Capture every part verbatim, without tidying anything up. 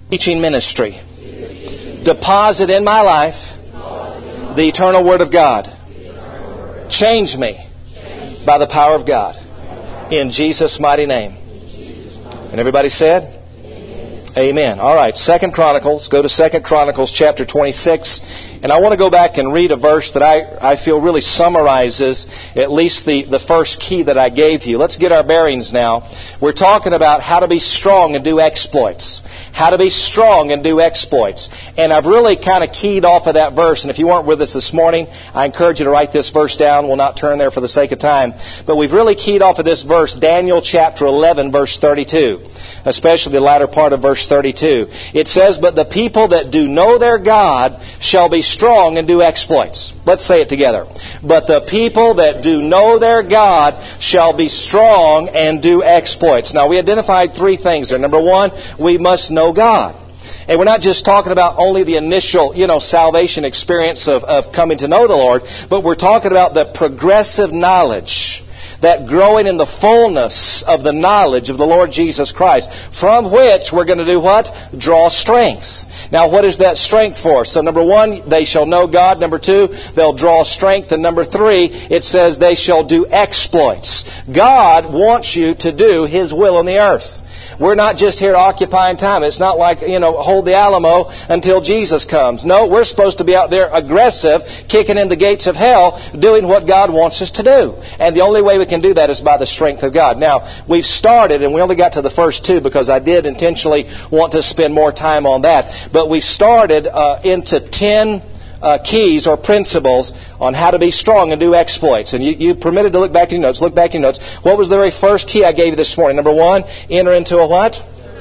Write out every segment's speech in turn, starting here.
teaching ministry. Deposit in my life the eternal Word of God. Change me by the power of God. In Jesus' mighty name. And everybody said? Amen. All right. Second Chronicles. Go to Second Chronicles chapter twenty-six. And I want to go back and read a verse that I, I feel really summarizes at least the, the first key that I gave you. Let's get our bearings now. We're talking about how to be strong and do exploits. How to be strong and do exploits. And I've really kind of keyed off of that verse. And if you weren't with us this morning, I encourage you to write this verse down. We'll not turn there for the sake of time. But we've really keyed off of this verse, Daniel chapter eleven, verse thirty-two. Especially the latter part of verse thirty-two. It says, "But the people that do know their God shall be strong and do exploits." Let's say it together. "But the people that do know their God shall be strong and do exploits." Now, we identified three things there. Number one, we must know God. And we're not just talking about only the initial, you know, salvation experience of, of coming to know the Lord, but we're talking about the progressive knowledge, that growing in the fullness of the knowledge of the Lord Jesus Christ, from which we're going to do what? Draw strength. Now, what is that strength for? So, number one, they shall know God. Number two, they'll draw strength. And number three, it says they shall do exploits. God wants you to do His will on the earth. We're not just here occupying time. It's not like, you know, hold the Alamo until Jesus comes. No, we're supposed to be out there aggressive, kicking in the gates of hell, doing what God wants us to do. And the only way we can do that is by the strength of God. Now, we've started, and we only got to the first two because I did intentionally want to spend more time on that. But we started uh, into ten Uh, keys or principles on how to be strong and do exploits. And you, you permitted to look back in your notes. Look back in your notes. What was the very first key I gave you this morning? Number one, enter into a what?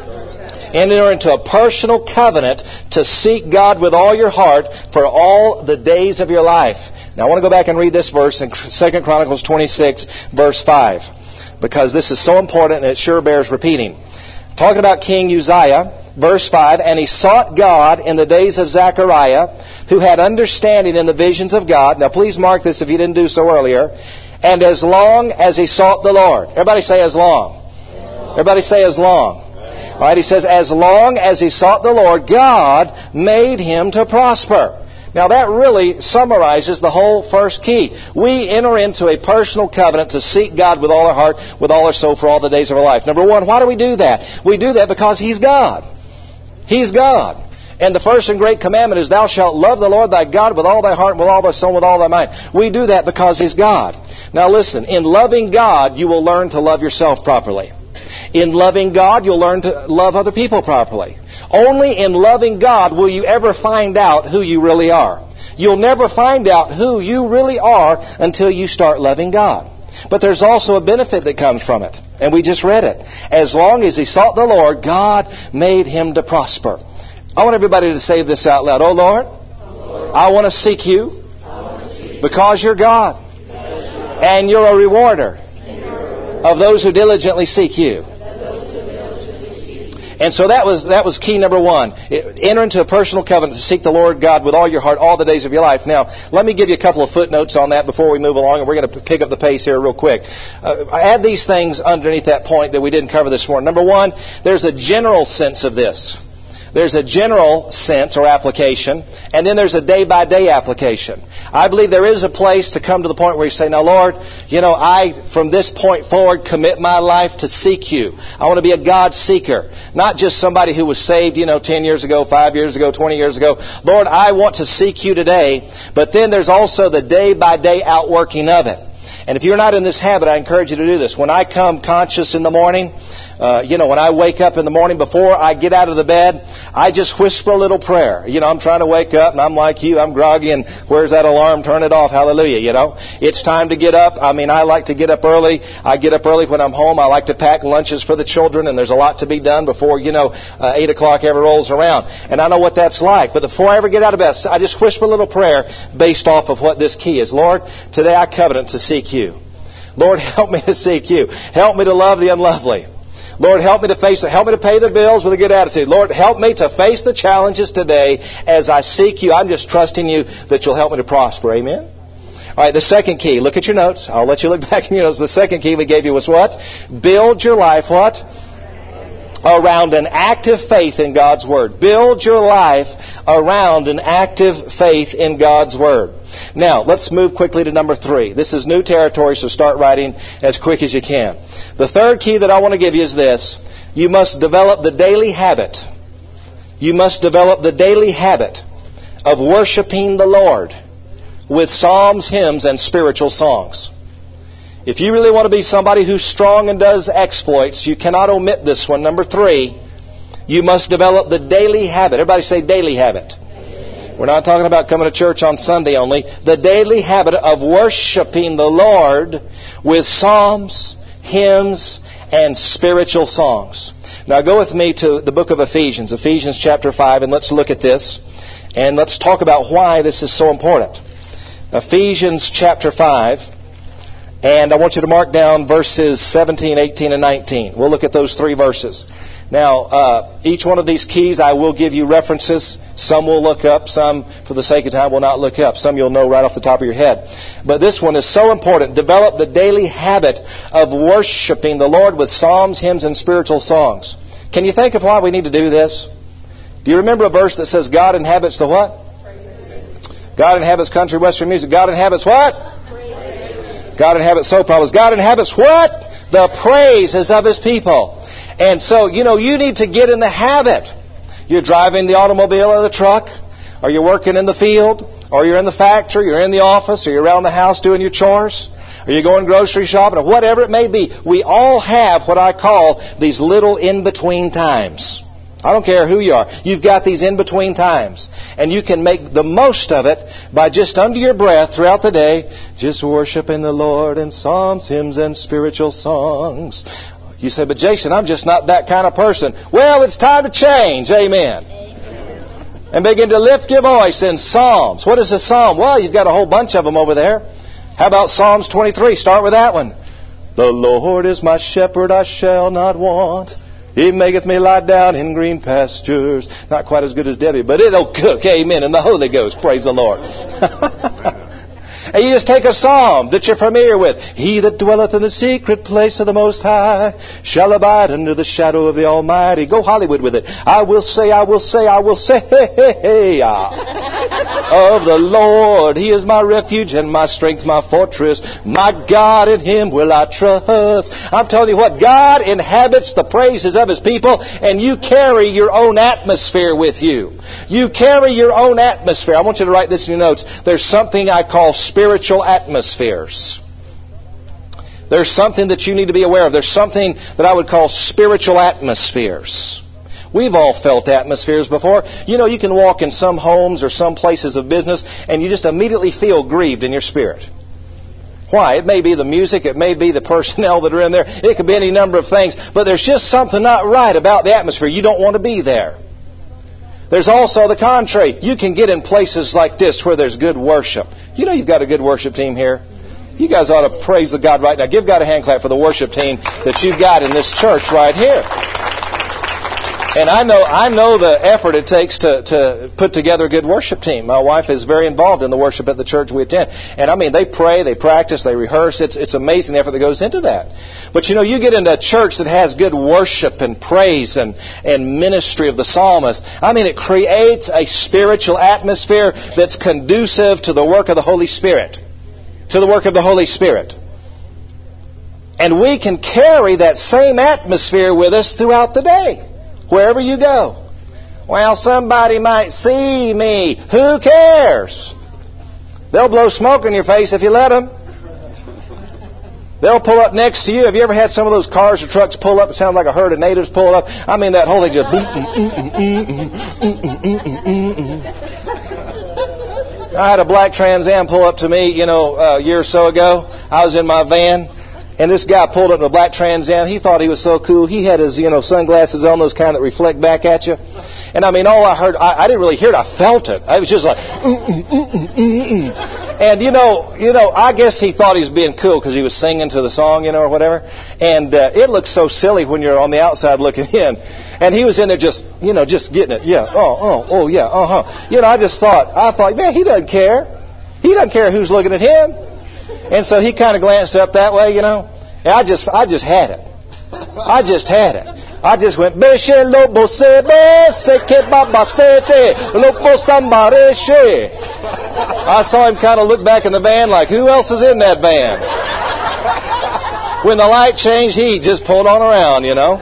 Enter into a personal covenant to seek God with all your heart for all the days of your life. Now I want to go back and read this verse in Second Chronicles twenty-six, verse five. Because this is so important and it sure bears repeating. Talking about King Uzziah, verse five, "And he sought God in the days of Zechariah, who had understanding in the visions of God." Now please mark this if you didn't do so earlier. "And as long as he sought the Lord." Everybody say as long. Everybody say as long. All right, he says, "As long as he sought the Lord, God made him to prosper." Now that really summarizes the whole first key. We enter into a personal covenant to seek God with all our heart, with all our soul, for all the days of our life. Number one, why do we do that? We do that because He's God. He's God. And the first and great commandment is, "Thou shalt love the Lord thy God with all thy heart, with all thy soul, with all thy mind." We do that because He's God. Now listen, in loving God, you will learn to love yourself properly. In loving God, you'll learn to love other people properly. Only in loving God will you ever find out who you really are. You'll never find out who you really are until you start loving God. But there's also a benefit that comes from it. And we just read it. As long as he sought the Lord, God made him to prosper. I want everybody to say this out loud. "Oh Lord, I want to seek you because you're God. And you're a rewarder of those who diligently seek you." And so that was that was key number one. Enter into a personal covenant to seek the Lord God with all your heart all the days of your life. Now, let me give you a couple of footnotes on that before we move along, and we're going to pick up the pace here real quick. Uh, I add these things underneath that point that we didn't cover this morning. Number one, there's a general sense of this. There's a general sense or application, and then there's a day-by-day application. I believe there is a place to come to the point where you say, "Now, Lord, you know, I, from this point forward, commit my life to seek you. I want to be a God seeker." Not just somebody who was saved, you know, ten years ago, five years ago, twenty years ago. Lord, I want to seek you today. But then there's also the day-by-day outworking of it. And if you're not in this habit, I encourage you to do this. When I come conscious in the morning, Uh, you know, when I wake up in the morning, before I get out of the bed, I just whisper a little prayer. You know, I'm trying to wake up, and I'm like you, I'm groggy, and where's that alarm? Turn it off. Hallelujah, you know. It's time to get up. I mean, I like to get up early. I get up early when I'm home. I like to pack lunches for the children, and there's a lot to be done before, you know, uh, eight o'clock ever rolls around. And I know what that's like. But before I ever get out of bed, I just whisper a little prayer based off of what this key is. Lord, today I covenant to seek you. Lord, help me to seek you. Help me to love the unlovely. Lord, help me to face it. Help me to pay the bills with a good attitude. Lord, help me to face the challenges today as I seek you. I'm just trusting you that you'll help me to prosper. Amen? All right, the second key. Look at your notes. I'll let you look back in your notes. The second key we gave you was what? Build your life what? around an active faith in God's Word. Build your life around an active faith in God's Word. Now, let's move quickly to number three. This is new territory, so start writing as quick as you can. The third key that I want to give you is this. You must develop the daily habit. You must develop the daily habit of worshiping the Lord with psalms, hymns, and spiritual songs. If you really want to be somebody who's strong and does exploits, you cannot omit this one. Number three, you must develop the daily habit. Everybody say daily habit. We're not talking about coming to church on Sunday only. The daily habit of worshiping the Lord with psalms, hymns, and spiritual songs. Now go with me to the book of Ephesians, Ephesians chapter five, and let's look at this. And let's talk about why this is so important. Ephesians chapter five. And I want you to mark down verses seventeen, eighteen, and nineteen. We'll look at those three verses. Now, uh, each one of these keys, I will give you references. Some we'll look up. Some, for the sake of time, will not look up. Some you'll know right off the top of your head. But this one is so important. Develop the daily habit of worshiping the Lord with psalms, hymns, and spiritual songs. Can you think of why we need to do this? Do you remember a verse that says God inhabits the what? God inhabits country western music. God inhabits what? God inhabits soap operas. God inhabits what? The praises of His people. And so, you know, you need to get in the habit. You're driving the automobile or the truck, or you're working in the field, or you're in the factory, you're in the office, or you're around the house doing your chores, or you're going grocery shopping, or whatever it may be. We all have what I call these little in-between times. I don't care who you are. You've got these in-between times. And you can make the most of it by just under your breath throughout the day, just worshiping the Lord in psalms, hymns, and spiritual songs. You say, but Jason, I'm just not that kind of person. Well, it's time to change. Amen. Amen. And begin to lift your voice in psalms. What is a psalm? Well, you've got a whole bunch of them over there. How about Psalms twenty-three? Start with that one. The Lord is my shepherd, I shall not want. He maketh me lie down in green pastures. Not quite as good as Debbie, but it'll cook. Amen. And the Holy Ghost. Praise the Lord. And you just take a psalm that you're familiar with. He that dwelleth in the secret place of the Most High shall abide under the shadow of the Almighty. Go Hollywood with it. I will say, I will say, I will say, hey, hey, hey, of the Lord. He is my refuge and my strength, my fortress. My God, in Him will I trust. I'm telling you what, God inhabits the praises of His people, and you carry your own atmosphere with you. You carry your own atmosphere. I want you to write this in your notes. There's something I call spiritual atmospheres. There's something that you need to be aware of. There's something that I would call spiritual atmospheres. We've all felt atmospheres before. You know, you can walk in some homes or some places of business and you just immediately feel grieved in your spirit. Why? It may be the music, it may be the personnel that are in there, it could be any number of things, but there's just something not right about the atmosphere. You don't want to be there. There's also the contrary. You can get in places like this where there's good worship. You know you've got a good worship team here. You guys ought to praise the God right now. Give God a hand clap for the worship team that you've got in this church right here. And I know I know the effort it takes to, to put together a good worship team. My wife is very involved in the worship at the church we attend. And I mean, they pray, they practice, they rehearse. It's it's amazing the effort that goes into that. But you know, you get into a church that has good worship and praise and, and ministry of the psalmist. I mean, it creates a spiritual atmosphere that's conducive to the work of the Holy Spirit. To the work of the Holy Spirit. And we can carry that same atmosphere with us throughout the day. Wherever you go. Well, somebody might see me. Who cares? They'll blow smoke in your face if you let them. They'll pull up next to you. Have you ever had some of those cars or trucks pull up? It sounds like a herd of natives pull up. I mean, that whole thing just... I had a black Trans Am pull up to me, you know, a year or so ago. I was in my van. And this guy pulled up in a black Trans Am. He thought he was so cool. He had his, you know, sunglasses on, those kind that reflect back at you. And I mean, all I heard, I, I didn't really hear it. I felt it. I was just like, mm, mm, mm, mm, mm, mm. And you know, you know, I guess he thought he was being cool because he was singing to the song, you know, or whatever. And uh, it looks so silly when you're on the outside looking in. And he was in there just, you know, just getting it. Yeah. Oh, oh, oh, yeah. Uh huh. You know, I just thought, I thought, man, he doesn't care. He doesn't care who's looking at him. And so he kind of glanced up that way, you know. And I just, I just had it. I just had it. I just went, Beshe lobo sebe, seke baba sete, lobo sambareshe. I saw him kind of look back in the van like, who else is in that van? When the light changed, he just pulled on around, you know.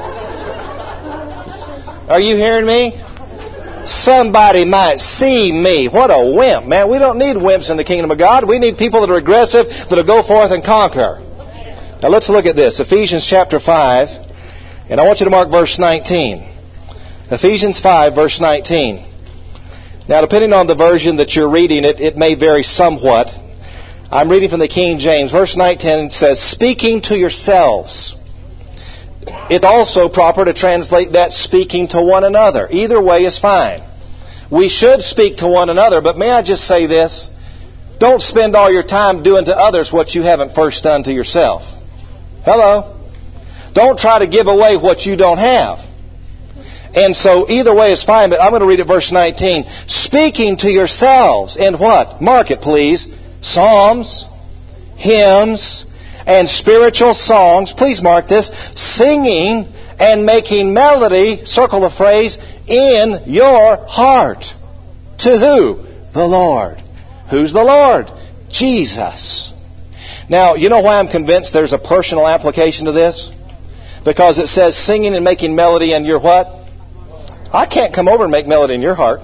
Are you hearing me? Somebody might see me. What a wimp, man. We don't need wimps in the kingdom of God. We need people that are aggressive, that will go forth and conquer. Now let's look at this. Ephesians chapter five. And I want you to mark verse nineteen. Ephesians five, verse nineteen. Now, depending on the version that you're reading, it, it may vary somewhat. I'm reading from the King James. Verse nineteen says, speaking to yourselves. It's also proper to translate that speaking to one another. Either way is fine. We should speak to one another, but may I just say this? Don't spend all your time doing to others what you haven't first done to yourself. Hello? Don't try to give away what you don't have. And so either way is fine, but I'm going to read it verse nineteen. Speaking to yourselves in what? Mark it, please. Psalms, hymns, and spiritual songs. Please mark this. Singing and making melody, circle the phrase, in your heart. To who? The Lord. Who's the Lord? Jesus. Now, you know why I'm convinced there's a personal application to this? Because it says singing and making melody in your what? I can't come over and make melody in your heart.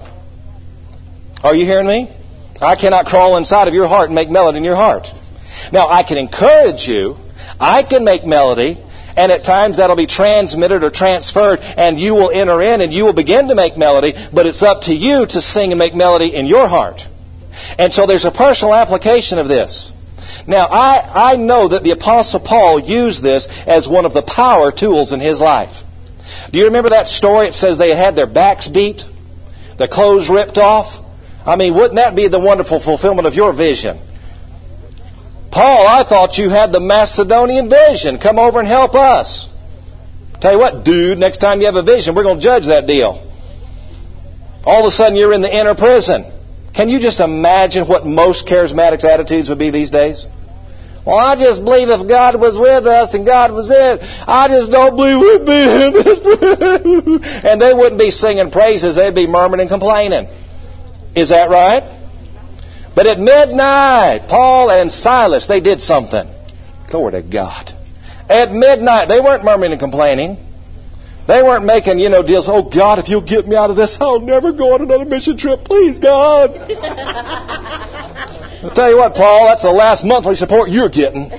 Are you hearing me? I cannot crawl inside of your heart and make melody in your heart. Now, I can encourage you. I can make melody. And at times that'll be transmitted or transferred. And you will enter in and you will begin to make melody. But it's up to you to sing and make melody in your heart. And so there's a personal application of this. Now, I, I know that the Apostle Paul used this as one of the power tools in his life. Do you remember that story? It says they had their backs beat, the clothes ripped off. I mean, wouldn't that be the wonderful fulfillment of your vision? Paul, I thought you had the Macedonian vision. Come over and help us. Tell you what, dude, next time you have a vision, we're going to judge that deal. All of a sudden, you're in the inner prison. Can you just imagine what most charismatics' attitudes would be these days? Well, I just believe if God was with us and God was it, I just don't believe we'd be in this. And they wouldn't be singing praises. They'd be murmuring and complaining. Is that right? But at midnight, Paul and Silas, they did something. Glory to God. At midnight, they weren't murmuring and complaining. They weren't making, you know, deals. Oh, God, if you'll get me out of this, I'll never go on another mission trip. Please, God. I'll tell you what, Paul, that's the last monthly support you're getting.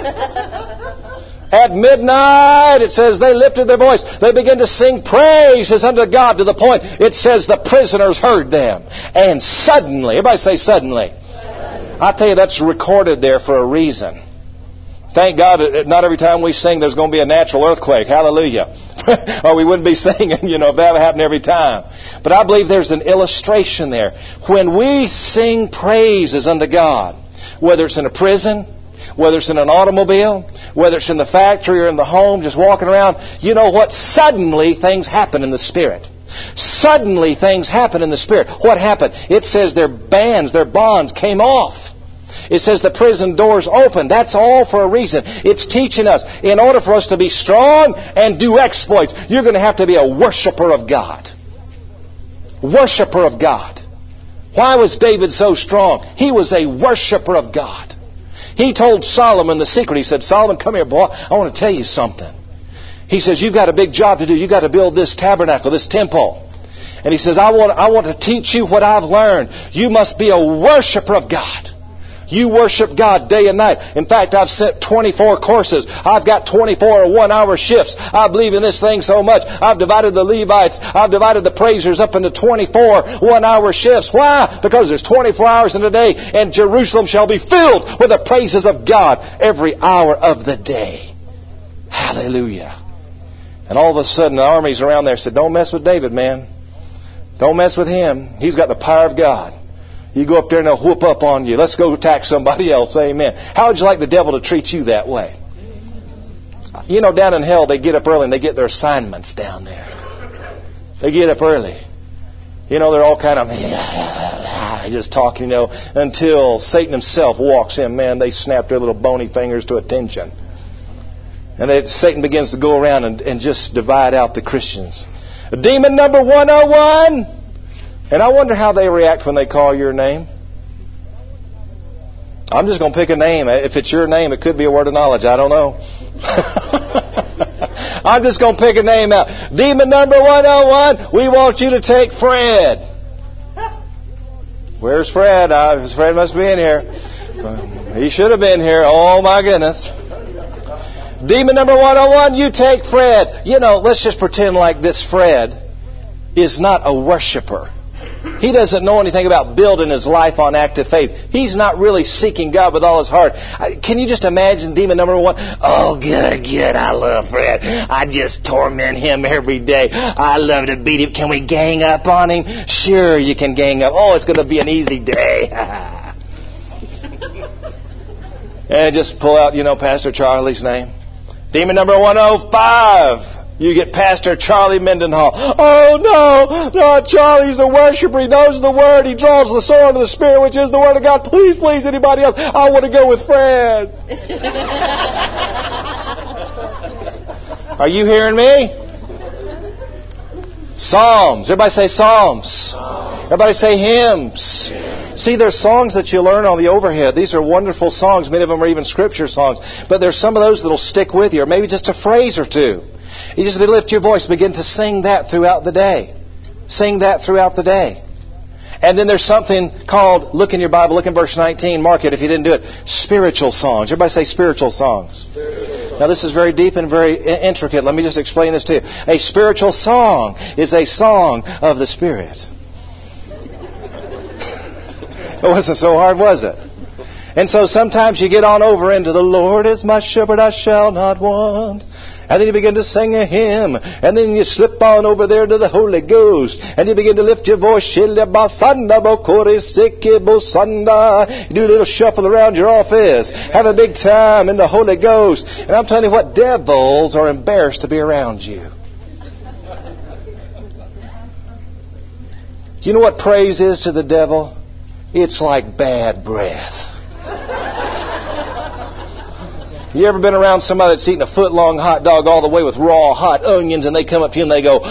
At midnight, it says they lifted their voice. They began to sing praises unto God to the point, it says the prisoners heard them. And suddenly, everybody say suddenly. suddenly. I tell you, that's recorded there for a reason. Thank God, not every time we sing there's going to be a natural earthquake. Hallelujah. Or we wouldn't be singing, you know, if that happened every time. But I believe there's an illustration there. When we sing praises unto God, whether it's in a prison, whether it's in an automobile, whether it's in the factory or in the home, just walking around, you know what? Suddenly things happen in the Spirit. Suddenly things happen in the Spirit. What happened? It says their bands, their bonds came off. It says the prison doors open. That's all for a reason. It's teaching us, in order for us to be strong and do exploits, you're going to have to be a worshiper of God. Worshiper of God. Why was David so strong? He was a worshiper of God. He told Solomon the secret. He said, Solomon, come here, boy. I want to tell you something. He says, you've got a big job to do. You've got to build this tabernacle, this temple. And he says, I want, I want to teach you what I've learned. You must be a worshiper of God. You worship God day and night. In fact, I've sent twenty-four courses. I've got twenty-four one-hour shifts. I believe in this thing so much. I've divided the Levites. I've divided the praisers up into twenty-four one-hour shifts. Why? Because there's twenty-four hours in a day, and Jerusalem shall be filled with the praises of God every hour of the day. Hallelujah. And all of a sudden, the armies around there said, don't mess with David, man. Don't mess with him. He's got the power of God. You go up there and they'll whoop up on you. Let's go attack somebody else. Amen. How would you like the devil to treat you that way? You know, down in hell, they get up early and they get their assignments down there. They get up early. You know, they're all kind of just talking, you know, until Satan himself walks in. Man, they snap their little bony fingers to attention. And then Satan begins to go around and, and just divide out the Christians. Demon number one oh one. And I wonder how they react when they call your name. I'm just going to pick a name. If it's your name, it could be a word of knowledge. I don't know. I'm just going to pick a name out. Demon number one oh one, we want you to take Fred. Where's Fred? Uh, Fred must be in here. He should have been here. Oh, my goodness. Demon number one oh one, you take Fred. You know, let's just pretend like this Fred is not a worshiper. He doesn't know anything about building his life on active faith. He's not really seeking God with all his heart. Can you just imagine demon number one? Oh, good, good. I love Fred. I just torment him every day. I love to beat him. Can we gang up on him? Sure, you can gang up. Oh, it's going to be an easy day. And just pull out, you know, Pastor Charlie's name. Demon number one oh five. You get Pastor Charlie Mendenhall. Oh, no, no, Charlie's a worshiper. He knows the Word. He draws the sword of the Spirit, which is the Word of God. Please, please, anybody else? I want to go with Fred. Are you hearing me? Psalms. Everybody say Psalms. Psalms. Everybody say hymns. Hymns. See, there's songs that you learn on the overhead. These are wonderful songs. Many of them are even scripture songs. But there's some of those that'll stick with you, or maybe just a phrase or two. You just lift your voice, begin to sing that throughout the day. Sing that throughout the day. And then there's something called, look in your Bible, look in verse nineteen, mark it if you didn't do it, spiritual songs. Everybody say spiritual songs. Spiritual. Now this is very deep and very intricate. Let me just explain this to you. A spiritual song is a song of the Spirit. It wasn't so hard, was it? And so sometimes you get on over into the Lord is my shepherd, I shall not want. And then you begin to sing a hymn. And then you slip on over there to the Holy Ghost. And you begin to lift your voice. You do a little shuffle around your office. Have a big time in the Holy Ghost. And I'm telling you what, devils are embarrassed to be around you. You know what praise is to the devil? It's like bad breath. You ever been around somebody that's eating a foot-long hot dog all the way with raw hot onions and they come up to you and they go,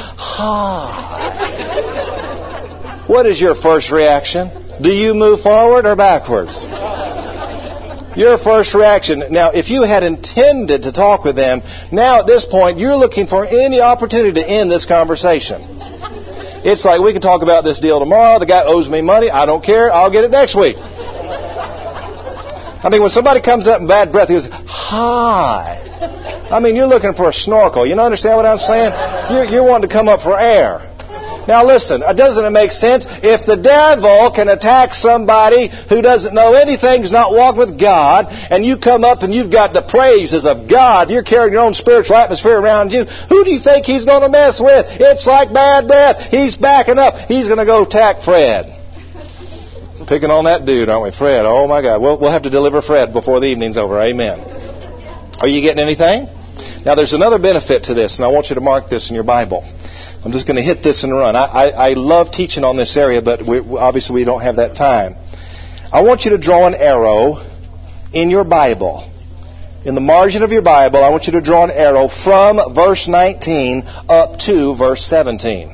ha. What is your first reaction? Do you move forward or backwards? Your first reaction. Now, if you had intended to talk with them, now at this point, you're looking for any opportunity to end this conversation. It's like, we can talk about this deal tomorrow. The guy owes me money. I don't care. I'll get it next week. I mean, when somebody comes up in bad breath, he goes, hi. I mean, you're looking for a snorkel. You understand what I'm saying? You're, you're wanting to come up for air. Now listen, doesn't it make sense? If the devil can attack somebody who doesn't know anything, who's not walking with God, and you come up and you've got the praises of God, you're carrying your own spiritual atmosphere around you, who do you think he's going to mess with? It's like bad breath. He's backing up. He's going to go attack Fred. Picking on that dude, aren't we? Fred, oh my God. We'll, we'll have to deliver Fred before the evening's over. Amen. Are you getting anything? Now there's another benefit to this, and I want you to mark this in your Bible. I'm just going to hit this and run. I, I, I love teaching on this area, but we, obviously we don't have that time. I want you to draw an arrow in your Bible. In the margin of your Bible, I want you to draw an arrow from verse nineteen up to verse seventeen.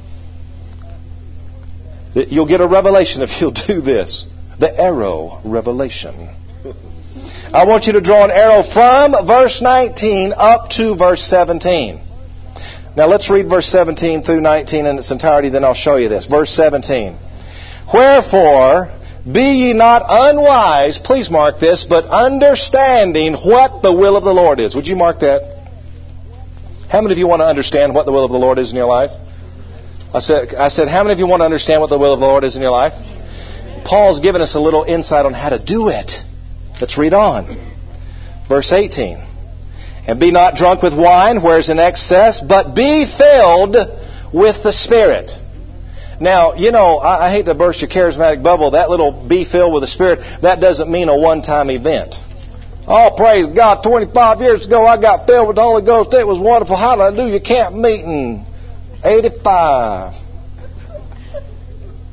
You'll get a revelation if you'll do this. The arrow revelation. I want you to draw an arrow from verse nineteen up to verse seventeen. Now let's read verse seventeen through nineteen in its entirety, then I'll show you this. Verse seventeen. Wherefore, be ye not unwise, please mark this, but understanding what the will of the Lord is. Would you mark that? How many of you want to understand what the will of the Lord is in your life? I said, I said, how many of you want to understand what the will of the Lord is in your life? Paul's given us a little insight on how to do it. Let's read on. Verse eighteen. And be not drunk with wine, whereas in excess, but be filled with the Spirit. Now, you know, I, I hate to burst your charismatic bubble. That little be filled with the Spirit, that doesn't mean a one-time event. Oh, praise God, twenty-five years ago I got filled with the Holy Ghost. It was wonderful. Hallelujah, camp meeting. eighty-five.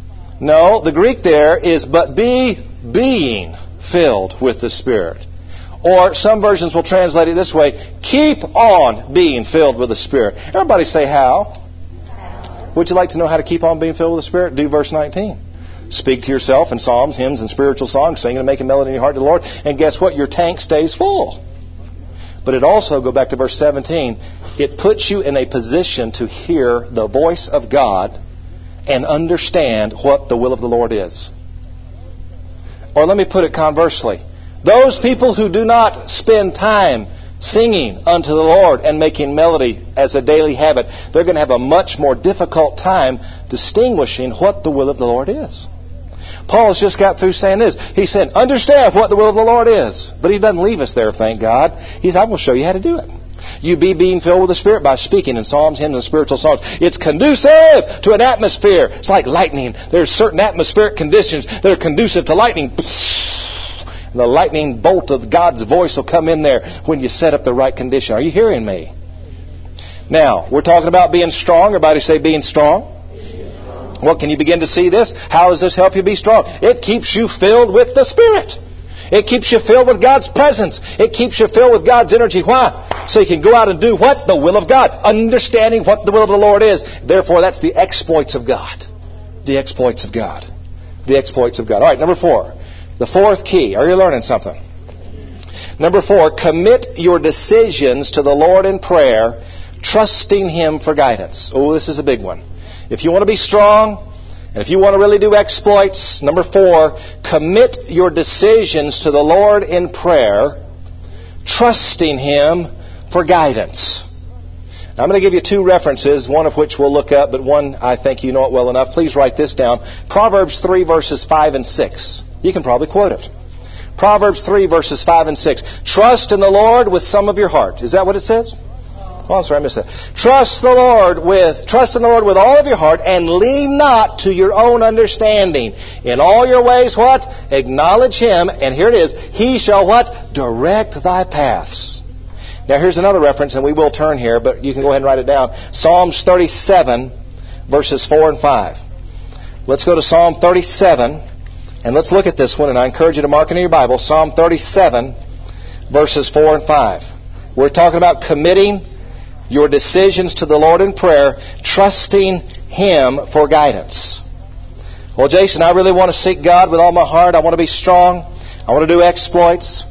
No, the Greek there is but be being filled with the Spirit. Or some versions will translate it this way: keep on being filled with the Spirit. Everybody say how. Would you like to know how to keep on being filled with the Spirit? Do verse nineteen. Speak to yourself in psalms, hymns, and spiritual songs, singing and making melody in your heart to the Lord. And guess what? Your tank stays full. But it also, go back to verse seventeen, it puts you in a position to hear the voice of God and understand what the will of the Lord is. Or let me put it conversely. Those people who do not spend time singing unto the Lord and making melody as a daily habit, they're going to have a much more difficult time distinguishing what the will of the Lord is. Paul has just got through saying this. He said, understand what the will of the Lord is. But he doesn't leave us there, thank God. He said, I will show you how to do it. You be being filled with the Spirit by speaking in psalms, hymns, and spiritual songs. It's conducive to an atmosphere. It's like lightning. There's certain atmospheric conditions that are conducive to lightning. And the lightning bolt of God's voice will come in there when you set up the right condition. Are you hearing me? Now, we're talking about being strong. Everybody say being strong. Well, can you begin to see this? How does this help you be strong? It keeps you filled with the Spirit. It keeps you filled with God's presence. It keeps you filled with God's energy. Why? So you can go out and do what? The will of God. Understanding what the will of the Lord is. Therefore, that's the exploits of God. The exploits of God. The exploits of God. All right, number four. The fourth key. Are you learning something? Number four, commit your decisions to the Lord in prayer, trusting Him for guidance. Oh, this is a big one. If you want to be strong, and if you want to really do exploits, number four, commit your decisions to the Lord in prayer, trusting Him for guidance. Now, I'm going to give you two references, one of which we'll look up, but one I think you know it well enough. Please write this down. Proverbs three, verses five and six. You can probably quote it. Proverbs three, verses five and six. Trust in the Lord with some of your heart. Is that what it says? Oh, I'm sorry, I missed that. Trust the Lord with, trust in the Lord with all of your heart, and lean not to your own understanding. In all your ways, what? Acknowledge Him, and here it is, He shall what? Direct thy paths. Now here's another reference, and we will turn here, but you can go ahead and write it down. Psalms thirty-seven, verses four and five. Let's go to Psalm thirty-seven, and let's look at this one, and I encourage you to mark it in your Bible. Psalm thirty-seven, verses four and five. We're talking about committing your decisions to the Lord in prayer, trusting Him for guidance. Well, Jason, I really want to seek God with all my heart. I want to be strong. I want to do exploits.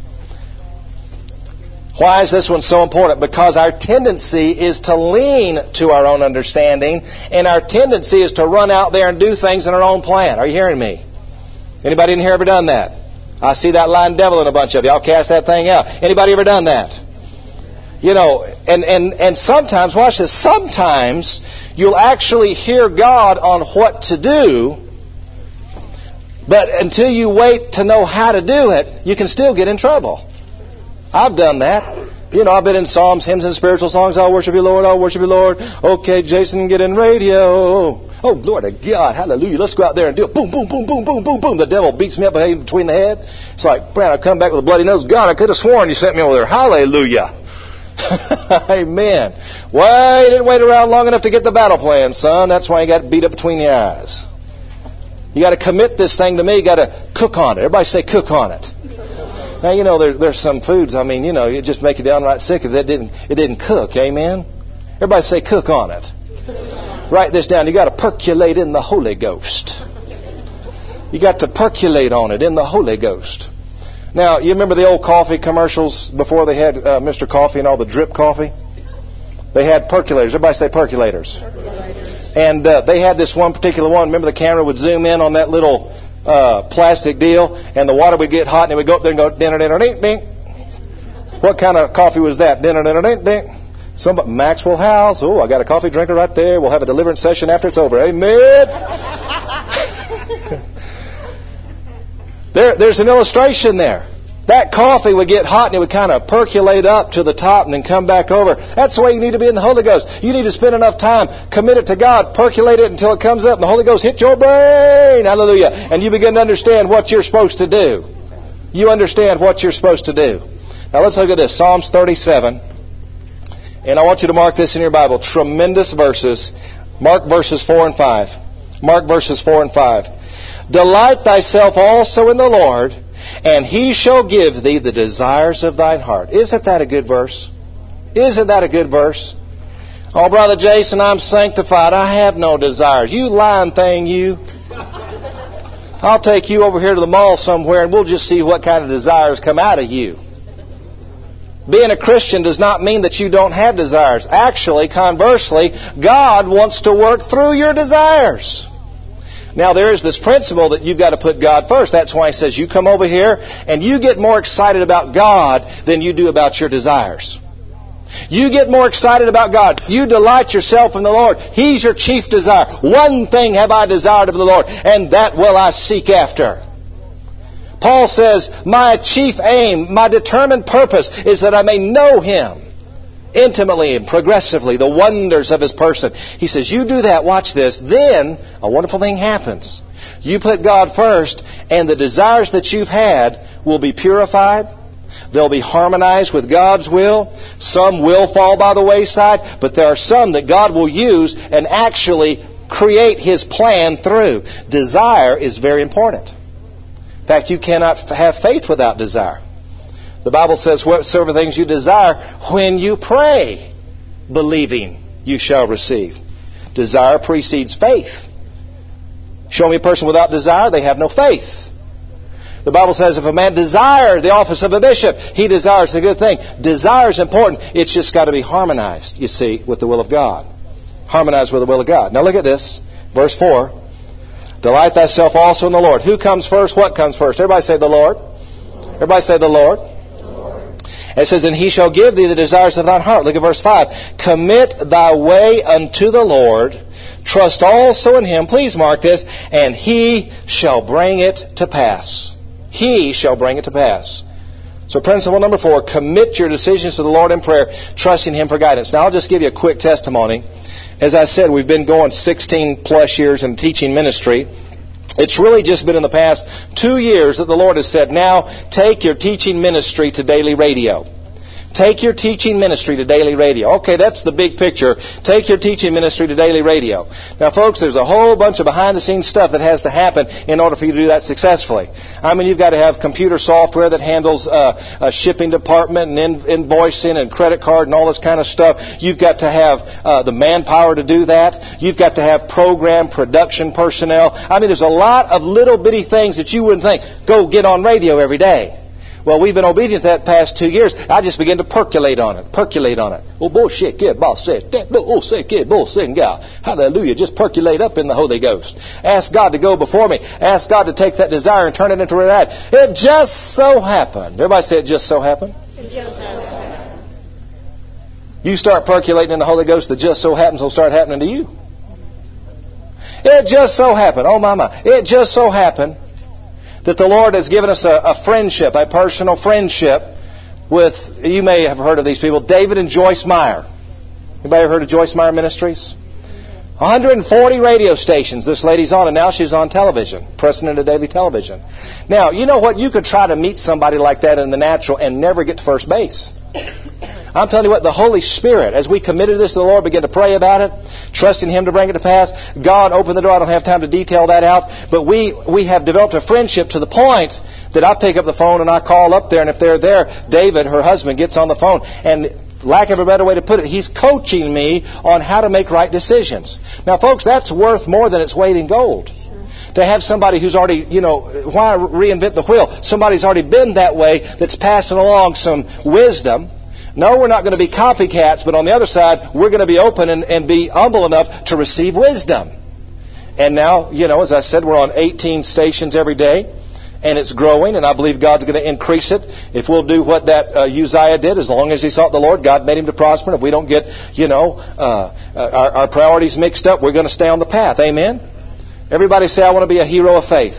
Why is this one so important? Because our tendency is to lean to our own understanding, and our tendency is to run out there and do things in our own plan. Are you hearing me? Anybody in here ever done that? I see that lying devil in a bunch of you. I'll cast that thing out. Anybody ever done that? You know, and, and, and sometimes, watch this, sometimes you'll actually hear God on what to do, but until you wait to know how to do it, you can still get in trouble. I've done that. You know, I've been in psalms, hymns, and spiritual songs. I'll worship you, Lord. I'll worship you, Lord. Okay, Jason, get in radio. Oh, glory to God. Hallelujah. Let's go out there and do it. Boom, boom, boom, boom, boom, boom, boom. The devil beats me up between the head. It's like, Brad, I come back with a bloody nose. God, I could have sworn you sent me over there. Hallelujah. Amen. Well, you didn't wait around long enough to get the battle plan, son. That's why you got beat up between the eyes. You got to commit this thing to me. You got to cook on it. Everybody say cook on it. Now, you know, there, there's some foods, I mean, you know, it just make you downright sick if it didn't, it didn't cook. Amen? Everybody say cook on it. Write this down. You got to percolate in the Holy Ghost. You got to percolate on it in the Holy Ghost. Now, you remember the old coffee commercials before they had uh, Mister Coffee and all the drip coffee? They had percolators. Everybody say percolators. Percolators. And uh, they had this one particular one. Remember the camera would zoom in on that little uh, plastic deal, and the water would get hot, and it would go up there and go, dinner, dinner, ding, ding. What kind of coffee was that? Dinner, dinner, ding, ding. Some Maxwell House. Oh, I got a coffee drinker right there. We'll have a deliverance session after it's over. Amen. There, there's an illustration there. That coffee would get hot and it would kind of percolate up to the top and then come back over. That's the way you need to be in the Holy Ghost. You need to spend enough time, commit it to God, percolate it until it comes up and the Holy Ghost hit your brain. Hallelujah. And you begin to understand what you're supposed to do. You understand what you're supposed to do. Now let's look at this. Psalms thirty-seven. And I want you to mark this in your Bible. Tremendous verses. Mark verses four and five. Mark verses four and five. Delight thyself also in the Lord, and He shall give thee the desires of thine heart. Isn't that a good verse? Isn't that a good verse? Oh, Brother Jason, I'm sanctified. I have no desires. You lying thing, you. I'll take you over here to the mall somewhere and we'll just see what kind of desires come out of you. Being a Christian does not mean that you don't have desires. Actually, conversely, God wants to work through your desires. Now, there is this principle that you've got to put God first. That's why He says, you come over here and you get more excited about God than you do about your desires. You get more excited about God. You delight yourself in the Lord. He's your chief desire. One thing have I desired of the Lord, and that will I seek after. Paul says, my chief aim, my determined purpose is that I may know Him intimately and progressively, the wonders of His person. He says, you do that, watch this, then a wonderful thing happens. You put God first, and the desires that you've had will be purified. They'll be harmonized with God's will. Some will fall by the wayside, but there are some that God will use and actually create His plan through. Desire is very important. In fact, you cannot have faith without desire. The Bible says, whatsoever things you desire, when you pray, believing, you shall receive. Desire precedes faith. Show me a person without desire, they have no faith. The Bible says if a man desires the office of a bishop, he desires the good thing. Desire is important. It's just got to be harmonized, you see, with the will of God. Harmonized with the will of God. Now look at this. Verse four. Delight thyself also in the Lord. Who comes first? What comes first? Everybody say the Lord. Everybody say the Lord. It says, and He shall give thee the desires of thine heart. Look at verse five. Commit thy way unto the Lord. Trust also in Him. Please mark this. And He shall bring it to pass. He shall bring it to pass. So principle number four, commit your decisions to the Lord in prayer, trusting Him for guidance. Now I'll just give you a quick testimony. As I said, we've been going sixteen plus years in teaching ministry. It's really just been in the past two years that the Lord has said, now take your teaching ministry to daily radio. Take your teaching ministry to daily radio. Okay, that's the big picture. Take your teaching ministry to daily radio. Now, folks, there's a whole bunch of behind-the-scenes stuff that has to happen in order for you to do that successfully. I mean, you've got to have computer software that handles uh, a shipping department and in- invoicing and credit card and all this kind of stuff. You've got to have uh, the manpower to do that. You've got to have program production personnel. I mean, there's a lot of little bitty things that you wouldn't think, go get on radio every day. Well, we've been obedient that past two years. I just began to percolate on it, percolate on it. Oh, bullshit, kid, boss said that. Oh, say, kid, bullshit, God. Hallelujah. Just percolate up in the Holy Ghost. Ask God to go before me. Ask God to take that desire and turn it into that. It just so happened. Everybody say it just so happened. It just so happened. You start percolating in the Holy Ghost, the just so happens will start happening to you. It just so happened. Oh, my, my. It just so happened that the Lord has given us a, a friendship, a personal friendship with, you may have heard of these people, David and Joyce Meyer. Anybody ever heard of Joyce Meyer Ministries? one hundred forty radio stations this lady's on, and now she's on television, president of daily television. Now, you know what? You could try to meet somebody like that in the natural and never get to first base. I'm telling you what, the Holy Spirit, as we committed this to the Lord, began to pray about it, trusting Him to bring it to pass. God opened the door. I don't have time to detail that out. But we, we have developed a friendship to the point that I pick up the phone and I call up there, and if they're there, David, her husband, gets on the phone. And lack of a better way to put it, he's coaching me on how to make right decisions. Now, folks, that's worth more than its weight in gold. To have somebody who's already, you know, why reinvent the wheel? Somebody's already been that way that's passing along some wisdom. No, we're not going to be copycats, but on the other side, we're going to be open and, and be humble enough to receive wisdom. And now, you know, as I said, we're on eighteen stations every day, and it's growing, and I believe God's going to increase it. If we'll do what that uh, Uzziah did, as long as he sought the Lord, God made him to prosper. And if we don't get, you know, uh, our, our priorities mixed up, we're going to stay on the path. Amen? Everybody say, I want to be a hero of faith.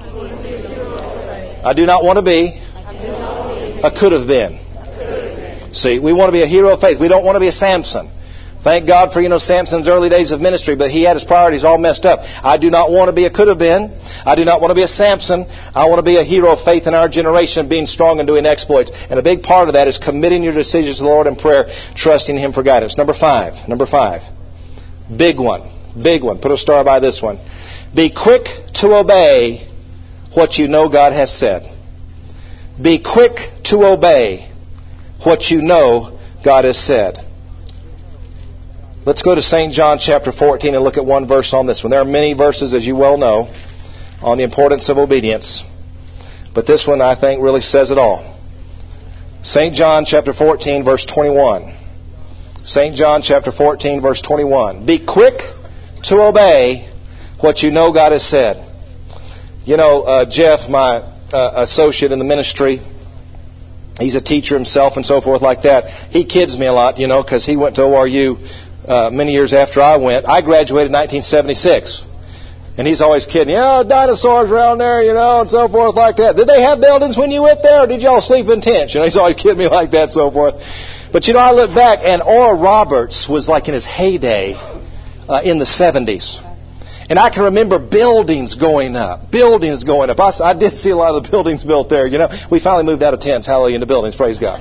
I do not want to be a could have been. See, we want to be a hero of faith. We don't want to be a Samson. Thank God for, you know, Samson's early days of ministry, but he had his priorities all messed up. I do not want to be a could have been. I do not want to be a Samson. I want to be a hero of faith in our generation, being strong and doing exploits. And a big part of that is committing your decisions to the Lord in prayer, trusting Him for guidance. Number five. Number five. Big one. Big one. Put a star by this one. Be quick to obey what you know God has said. Be quick to obey what you know God has said. Let's go to Saint John chapter fourteen and look at one verse on this one. There are many verses, as you well know, on the importance of obedience. But this one, I think, really says it all. Saint John chapter fourteen, verse twenty-one. Saint John chapter fourteen, verse twenty-one. Be quick to obey what you know God has said. You know, uh, Jeff, my uh, associate in the ministry, he's a teacher himself and so forth like that. He kids me a lot, you know, because he went to O R U uh, many years after I went. I graduated in nineteen seventy-six. And he's always kidding, you know, dinosaurs around there, you know, and so forth like that. Did they have buildings when you went there, or did y'all sleep in tents? You know, he's always kidding me like that and so forth. But, you know, I look back, and Oral Roberts was like in his heyday uh, in the seventies. And I can remember buildings going up, buildings going up. I, I did see a lot of the buildings built there, you know. We finally moved out of tents, hallelujah, into buildings, praise God.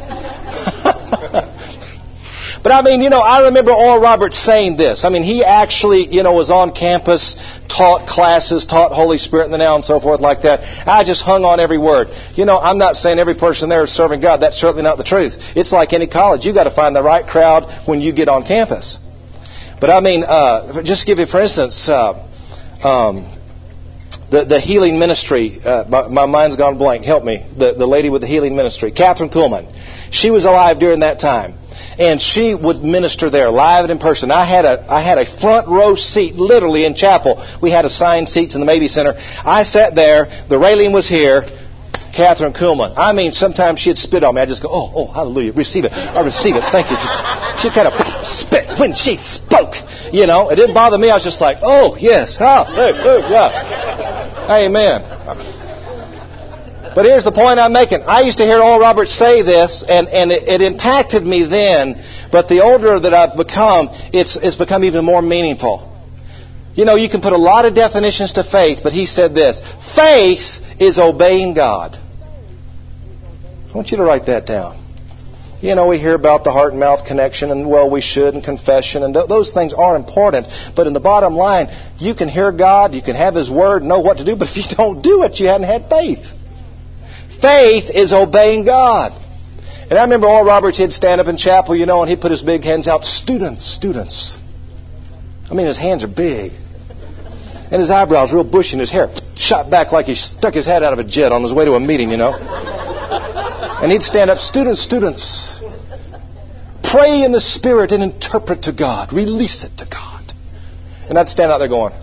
But I mean, you know, I remember Oral Roberts saying this. I mean, he actually, you know, was on campus, taught classes, taught Holy Spirit in the now and so forth like that. I just hung on every word. You know, I'm not saying every person there is serving God. That's certainly not the truth. It's like any college. You've got to find the right crowd when you get on campus. But I mean, uh, just to give you, for instance, uh, um, the, the healing ministry, uh, my, my mind's gone blank. Help me. The, the lady with the healing ministry, Catherine Kuhlman. She was alive during that time. And she would minister there, live and in person. I had a I had a front row seat, literally, in chapel. We had assigned seats in the Mabee Center. I sat there. The railing was here. Catherine Kuhlman. I mean, sometimes she'd spit on me. I'd just go, oh, oh, hallelujah, receive it. I receive it. Thank you. She'd kind of spit when she spoke. You know, it didn't bother me. I was just like, oh, yes, hallelujah. Amen. But here's the point I'm making. I used to hear Oral Roberts say this, and, and it, it impacted me then. But the older that I've become, it's, it's become even more meaningful. You know, you can put a lot of definitions to faith, but he said this. Faith is obeying God. I want you to write that down. You know, we hear about the heart and mouth connection, and well, we should, and confession, and th- those things are important. But in the bottom line, you can hear God, you can have His Word, know what to do, but if you don't do it, you haven't had faith. Faith is obeying God. And I remember Oral Roberts, he'd stand up in chapel, you know, and he'd put his big hands out. Students, students. I mean, his hands are big. And his eyebrows real bushy, and his hair shot back like he stuck his head out of a jet on his way to a meeting, you know. And he'd stand up, students, students. Pray in the Spirit and interpret to God. Release it to God. And I'd stand out there going...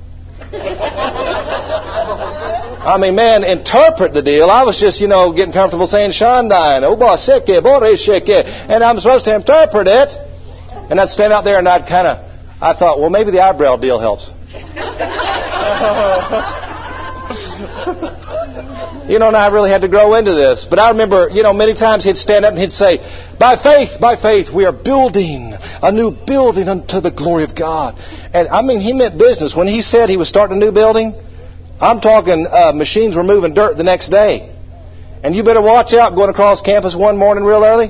I mean, man, interpret the deal. I was just, you know, getting comfortable saying Shandine, Obaseke, Boresheke, and I'm supposed to interpret it. And I'd stand out there and I'd kind of, I thought, well, maybe the eyebrow deal helps. You know, and I really had to grow into this. But I remember, you know, many times he'd stand up and he'd say, by faith, by faith, we are building a new building unto the glory of God. And I mean, he meant business. When he said he was starting a new building, I'm talking uh, machines were moving dirt the next day. And you better watch out going across campus one morning real early.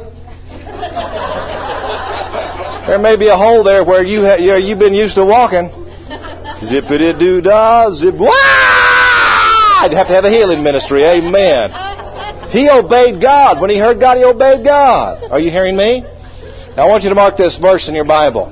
There may be a hole there where you ha- you've been used to walking. Zippity-doo-dah, zip... Wah! I'd have to have a healing ministry. Amen. He obeyed God. When he heard God, he obeyed God. Are you hearing me? Now I want you to mark this verse in your Bible.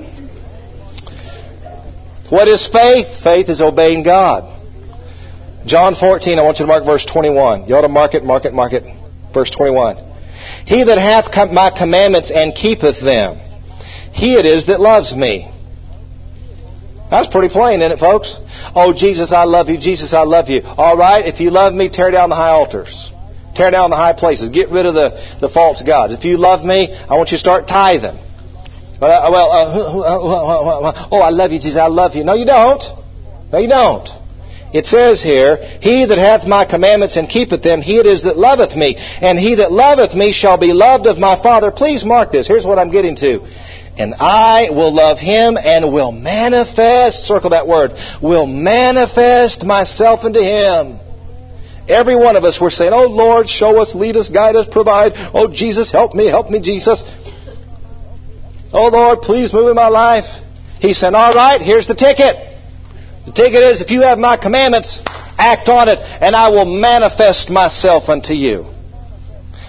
What is faith? Faith is obeying God. John fourteen, I want you to mark verse twenty-one. You ought to mark it, mark it, mark it. Verse twenty-one. He that hath com- my commandments and keepeth them, he it is that loves me. That's pretty plain, isn't it, folks? Oh, Jesus, I love you. Jesus, I love you. All right, if you love me, tear down the high altars. Tear down the high places. Get rid of the, the false gods. If you love me, I want you to start tithing. Well, uh, well uh, oh, I love you, Jesus, I love you. No, you don't. No, you don't. It says here, he that hath my commandments and keepeth them, he it is that loveth me. And he that loveth me shall be loved of my Father. Please mark this. Here's what I'm getting to. And I will love him and will manifest, circle that word, will manifest myself unto him. Every one of us, we're saying, oh Lord, show us, lead us, guide us, provide. Oh Jesus, help me, help me, Jesus. Oh Lord, please move in my life. He said, all right, here's the ticket. The ticket is, if you have my commandments, act on it, and I will manifest myself unto you.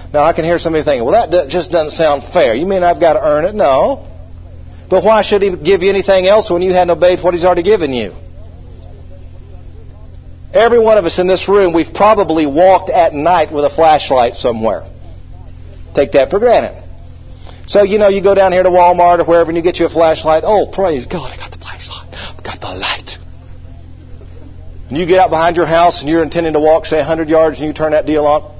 Now, I can hear somebody thinking, well, that just doesn't sound fair. You mean I've got to earn it? No. But why should He give you anything else when you hadn't obeyed what He's already given you? Every one of us in this room, we've probably walked at night with a flashlight somewhere. Take that for granted. So, you know, you go down here to Walmart or wherever and you get you a flashlight. Oh, praise God, I got the flashlight. I've got the light. And you get out behind your house and you're intending to walk, say, one hundred yards, and you turn that deal on.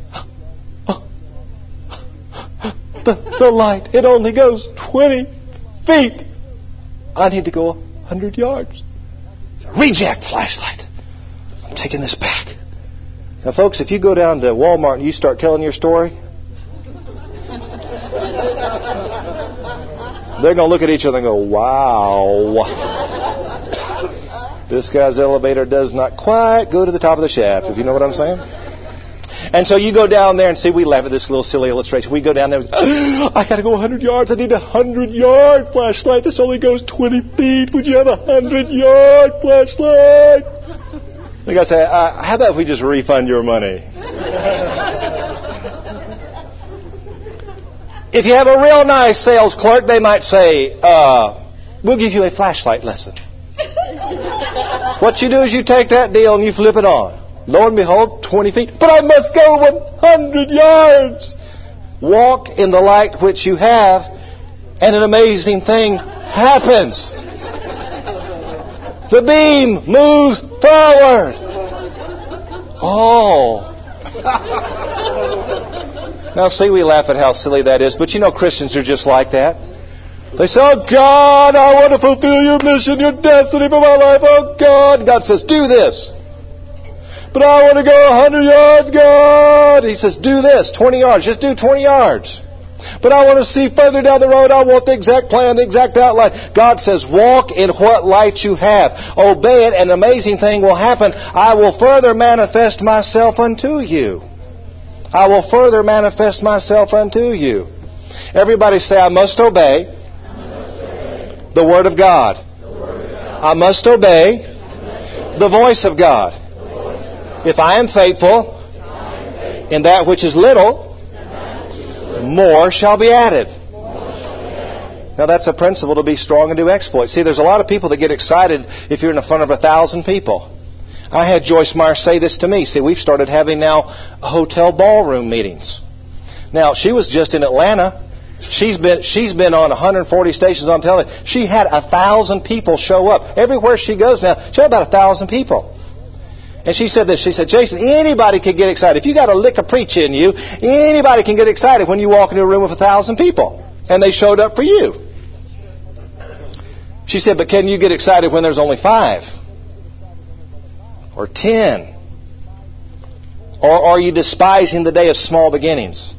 The, the light, it only goes twenty feet. I need to go one hundred yards. It's a reject flashlight. I'm taking this back. Now, folks, if you go down to Walmart and you start telling your story, they're going to look at each other and go, wow. This guy's elevator does not quite go to the top of the shaft, if you know what I'm saying. And so you go down there and see, we laugh at this little silly illustration. We go down there and oh, I got to go one hundred yards. I need a one hundred yard flashlight. This only goes twenty feet. Would you have a one hundred yard flashlight? The guy say, uh, how about if we just refund your money? If you have a real nice sales clerk, they might say, uh, we'll give you a flashlight lesson. What you do is you take that deal and you flip it on. Lo and behold, twenty feet. But I must go one hundred yards. Walk in the light which you have, and an amazing thing happens. The beam moves forward. Oh. Now, see, we laugh at how silly that is, but you know Christians are just like that. They say, oh, God, I want to fulfill your mission, your destiny for my life. Oh, God. God says, do this. But I want to go one hundred yards, God. He says, do this, twenty yards. Just do twenty yards. But I want to see further down the road. I want the exact plan, the exact outline. God says, walk in what light you have. Obey it, and an amazing thing will happen. I will further manifest myself unto you. I will further manifest myself unto you. Everybody say, I must obey, I must obey. The Word of God. The Word of God. I must obey, I must obey. The voice of God. If I am faithful in that which is little, more shall be added. Now that's a principle to be strong and do exploits. See, there's a lot of people that get excited if you're in front of a thousand people. I had Joyce Meyer say this to me. See, we've started having now hotel ballroom meetings. Now, she was just in Atlanta. She's been she's been on one hundred forty stations on television. She had a thousand people show up. Everywhere she goes now, she had about a thousand people. And she said this, she said, Jason, anybody can get excited. If you got a lick of preach in you, anybody can get excited when you walk into a room with a thousand people. And they showed up for you. She said, but can you get excited when there's only five? Or ten? Or are you despising the day of small beginnings?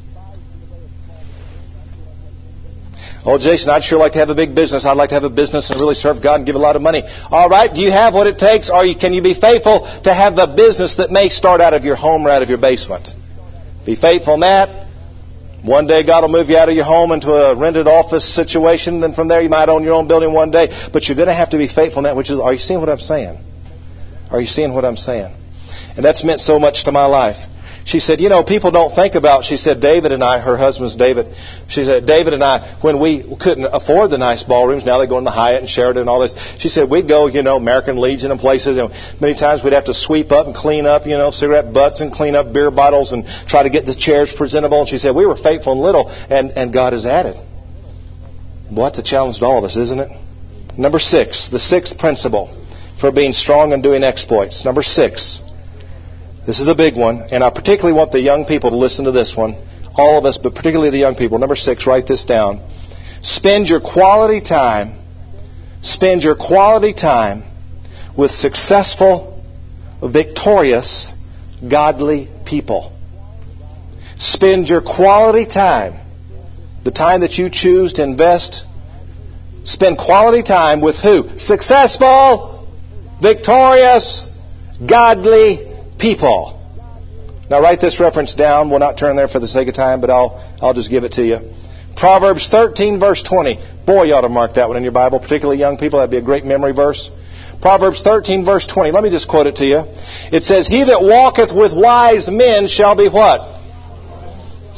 Oh, Jason, I'd sure like to have a big business. I'd like to have a business and really serve God and give a lot of money. All right, do you have what it takes? Or can you be faithful to have a business that may start out of your home or out of your basement? Be faithful in that. One day God will move you out of your home into a rented office situation. Then from there you might own your own building one day. But you're going to have to be faithful in that which is... Are you seeing what I'm saying? Are you seeing what I'm saying? And that's meant so much to my life. She said, you know, people don't think about, she said, David and I, her husband's David, she said, David and I, when we couldn't afford the nice ballrooms, now they go in the Hyatt and Sheraton and all this, she said, we'd go, you know, American Legion and places, and many times we'd have to sweep up and clean up, you know, cigarette butts and clean up beer bottles and try to get the chairs presentable. And she said, we were faithful and little, and, and God has added. Well, that's a challenge to all of us, isn't it? Number six, the sixth principle for being strong and doing exploits. Number six. This is a big one, and I particularly want the young people to listen to this one. All of us, but particularly the young people. Number six, write this down. Spend your quality time, spend your quality time with successful, victorious, godly people. Spend your quality time, the time that you choose to invest, spend quality time with who? Successful, victorious, godly people. Now write this reference down. We'll not turn there for the sake of time, but I'll I'll just give it to you. Proverbs thirteen, verse twenty. Boy, you ought to mark that one in your Bible, particularly young people. That'd be a great memory verse. Proverbs thirteen, verse twenty. Let me just quote it to you. It says, he that walketh with wise men shall be what?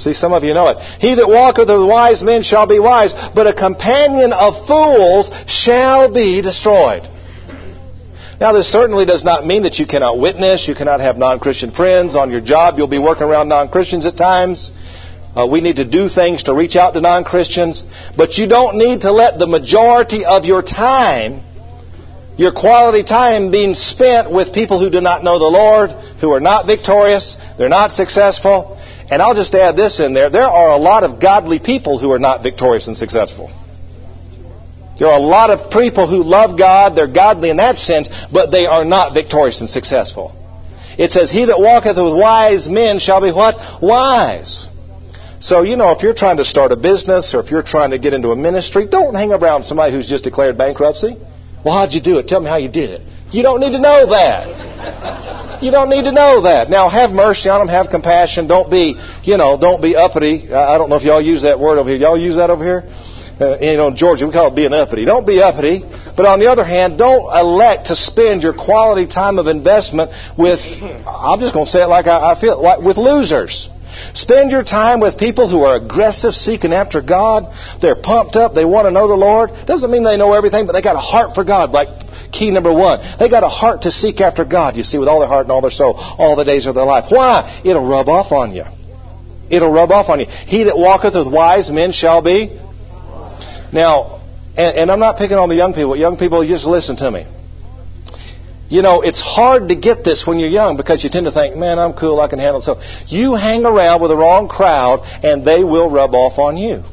See, some of you know it. He that walketh with wise men shall be wise, but a companion of fools shall be destroyed. Now, this certainly does not mean that you cannot witness, you cannot have non-Christian friends. On your job, you'll be working around non-Christians at times. Uh, we need to do things to reach out to non-Christians. But you don't need to let the majority of your time, your quality time, being spent with people who do not know the Lord, who are not victorious, they're not successful. And I'll just add this in there. There are a lot of godly people who are not victorious and successful. There are a lot of people who love God, they're godly in that sense, but they are not victorious and successful. It says, he that walketh with wise men shall be what? Wise. So, you know, if you're trying to start a business or if you're trying to get into a ministry, don't hang around somebody who's just declared bankruptcy. Well, how'd you do it? Tell me how you did it. You don't need to know that. You don't need to know that. Now, have mercy on them, have compassion. Don't be, you know, don't be uppity. I don't know if y'all use that word over here. Y'all use that over here? Uh, you know, in Georgia, we call it being uppity. Don't be uppity. But on the other hand, don't elect to spend your quality time of investment with, I'm just going to say it like I, I feel, like with losers. Spend your time with people who are aggressive, seeking after God. They're pumped up. They want to know the Lord. Doesn't mean they know everything, but they got a heart for God, like key number one. They got a heart to seek after God, you see, with all their heart and all their soul, all the days of their life. Why? It'll rub off on you. It'll rub off on you. He that walketh with wise men shall be. Now, and, and I'm not picking on the young people. Young people, just listen to me. You know, it's hard to get this when you're young because you tend to think, man, I'm cool, I can handle it. So you hang around with the wrong crowd and they will rub off on you.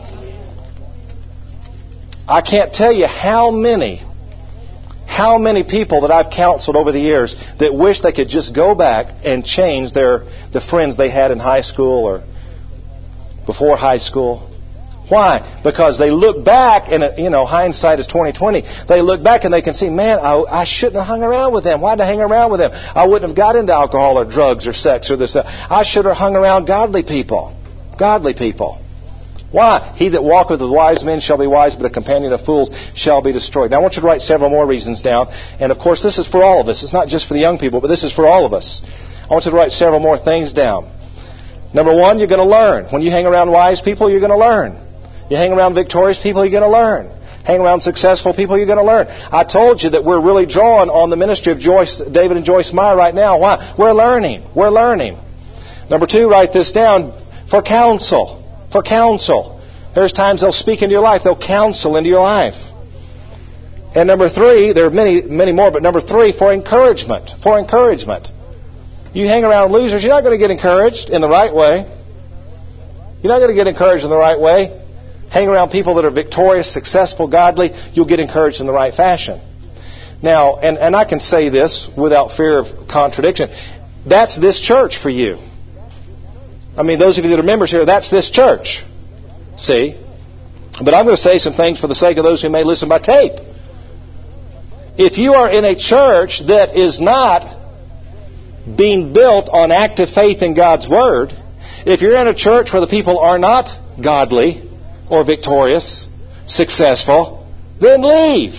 I can't tell you how many, how many people that I've counseled over the years that wish they could just go back and change their the friends they had in high school or before high school. Why? Because they look back, and you know, hindsight is twenty twenty. They look back and they can see, man, I, I shouldn't have hung around with them. Why did I hang around with them? I wouldn't have got into alcohol or drugs or sex or this. I should have hung around godly people. Godly people. Why? He that walketh with wise men shall be wise, but a companion of fools shall be destroyed. Now I want you to write several more reasons down. And of course, this is for all of us. It's not just for the young people, but this is for all of us. I want you to write several more things down. Number one, you're going to learn. When you hang around wise people, you're going to learn. You hang around victorious people, you're going to learn. Hang around successful people, you're going to learn. I told you that we're really drawing on the ministry of Joyce, David and Joyce Meyer right now. Why? We're learning. We're learning. Number two, write this down. For counsel. For counsel. There's times they'll speak into your life. They'll counsel into your life. And number three, there are many, many more, but number three, for encouragement. For encouragement. You hang around losers, you're not going to get encouraged in the right way. You're not going to get encouraged in the right way. Hang around people that are victorious, successful, godly, you'll get encouraged in the right fashion. Now, and, and I can say this without fear of contradiction. That's this church for you. I mean, those of you that are members here, that's this church. See? But I'm going to say some things for the sake of those who may listen by tape. If you are in a church that is not being built on active faith in God's Word, if you're in a church where the people are not godly or victorious, successful, then leave.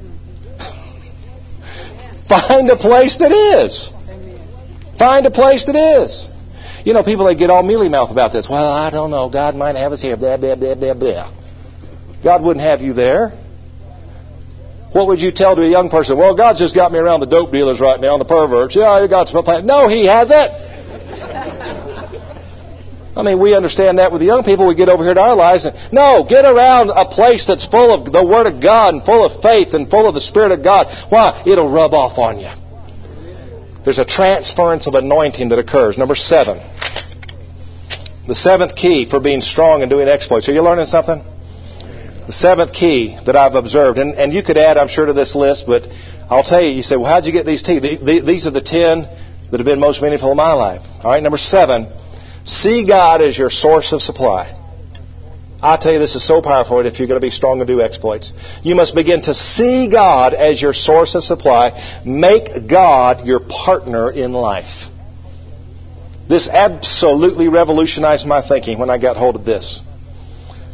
Find a place that is. Find a place that is. You know, people that get all mealy-mouthed about this. Well, I don't know. God might have us here. Blah, blah, blah, blah, blah. God wouldn't have you there. What would you tell to a young person? Well, God's just got me around the dope dealers right now, and the perverts. Yeah, God's my plan. No, He hasn't. I mean, we understand that with the young people. We get over here to our lives. And, no, get around a place that's full of the Word of God and full of faith and full of the Spirit of God. Why? It'll rub off on you. There's a transference of anointing that occurs. Number seven. The seventh key for being strong and doing exploits. Are you learning something? The seventh key that I've observed. And, and you could add, I'm sure, to this list, but I'll tell you, you say, well, how'd you get these ten? These are the ten that have been most meaningful in my life. All right, number seven. See God as your source of supply. I tell you, this is so powerful if you're going to be strong and do exploits. You must begin to see God as your source of supply. Make God your partner in life. This absolutely revolutionized my thinking when I got hold of this.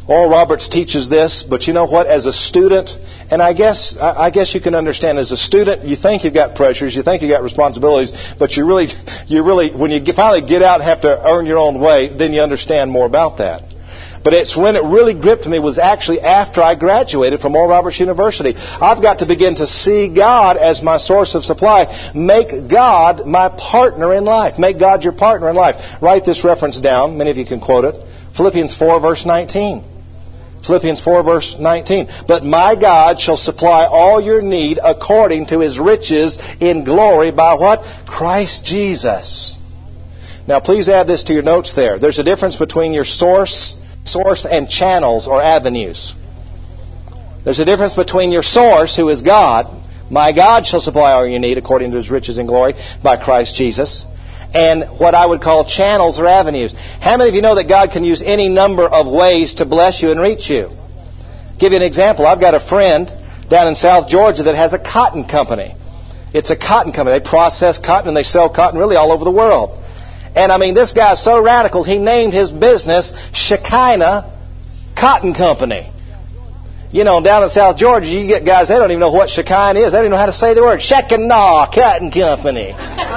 Oral Roberts teaches this, but you know what? As a student, and I guess I guess you can understand, as a student, you think you've got pressures, you think you've got responsibilities, but you really, you really, when you finally get out and have to earn your own way, then you understand more about that. But it's when it really gripped me was actually after I graduated from Oral Roberts University. I've got to begin to see God as my source of supply. Make God my partner in life. Make God your partner in life. Write this reference down. Many of you can quote it. Philippians four, verse nineteen. Philippians four, verse nineteen. But my God shall supply all your need according to His riches in glory by what? Christ Jesus. Now please add this to your notes there. There's a difference between your source, source and channels or avenues. There's a difference between your source, who is God. My God shall supply all your need according to His riches in glory by Christ Jesus. And what I would call channels or avenues. How many of you know that God can use any number of ways to bless you and reach you? I'll give you an example. I've got a friend down in South Georgia that has a cotton company. It's a cotton company. They process cotton and they sell cotton really all over the world. And I mean, this guy's so radical, he named his business Shekinah Cotton Company. You know, down in South Georgia, you get guys, they don't even know what Shekinah is. They don't even know how to say the word. Shekinah Cotton Company.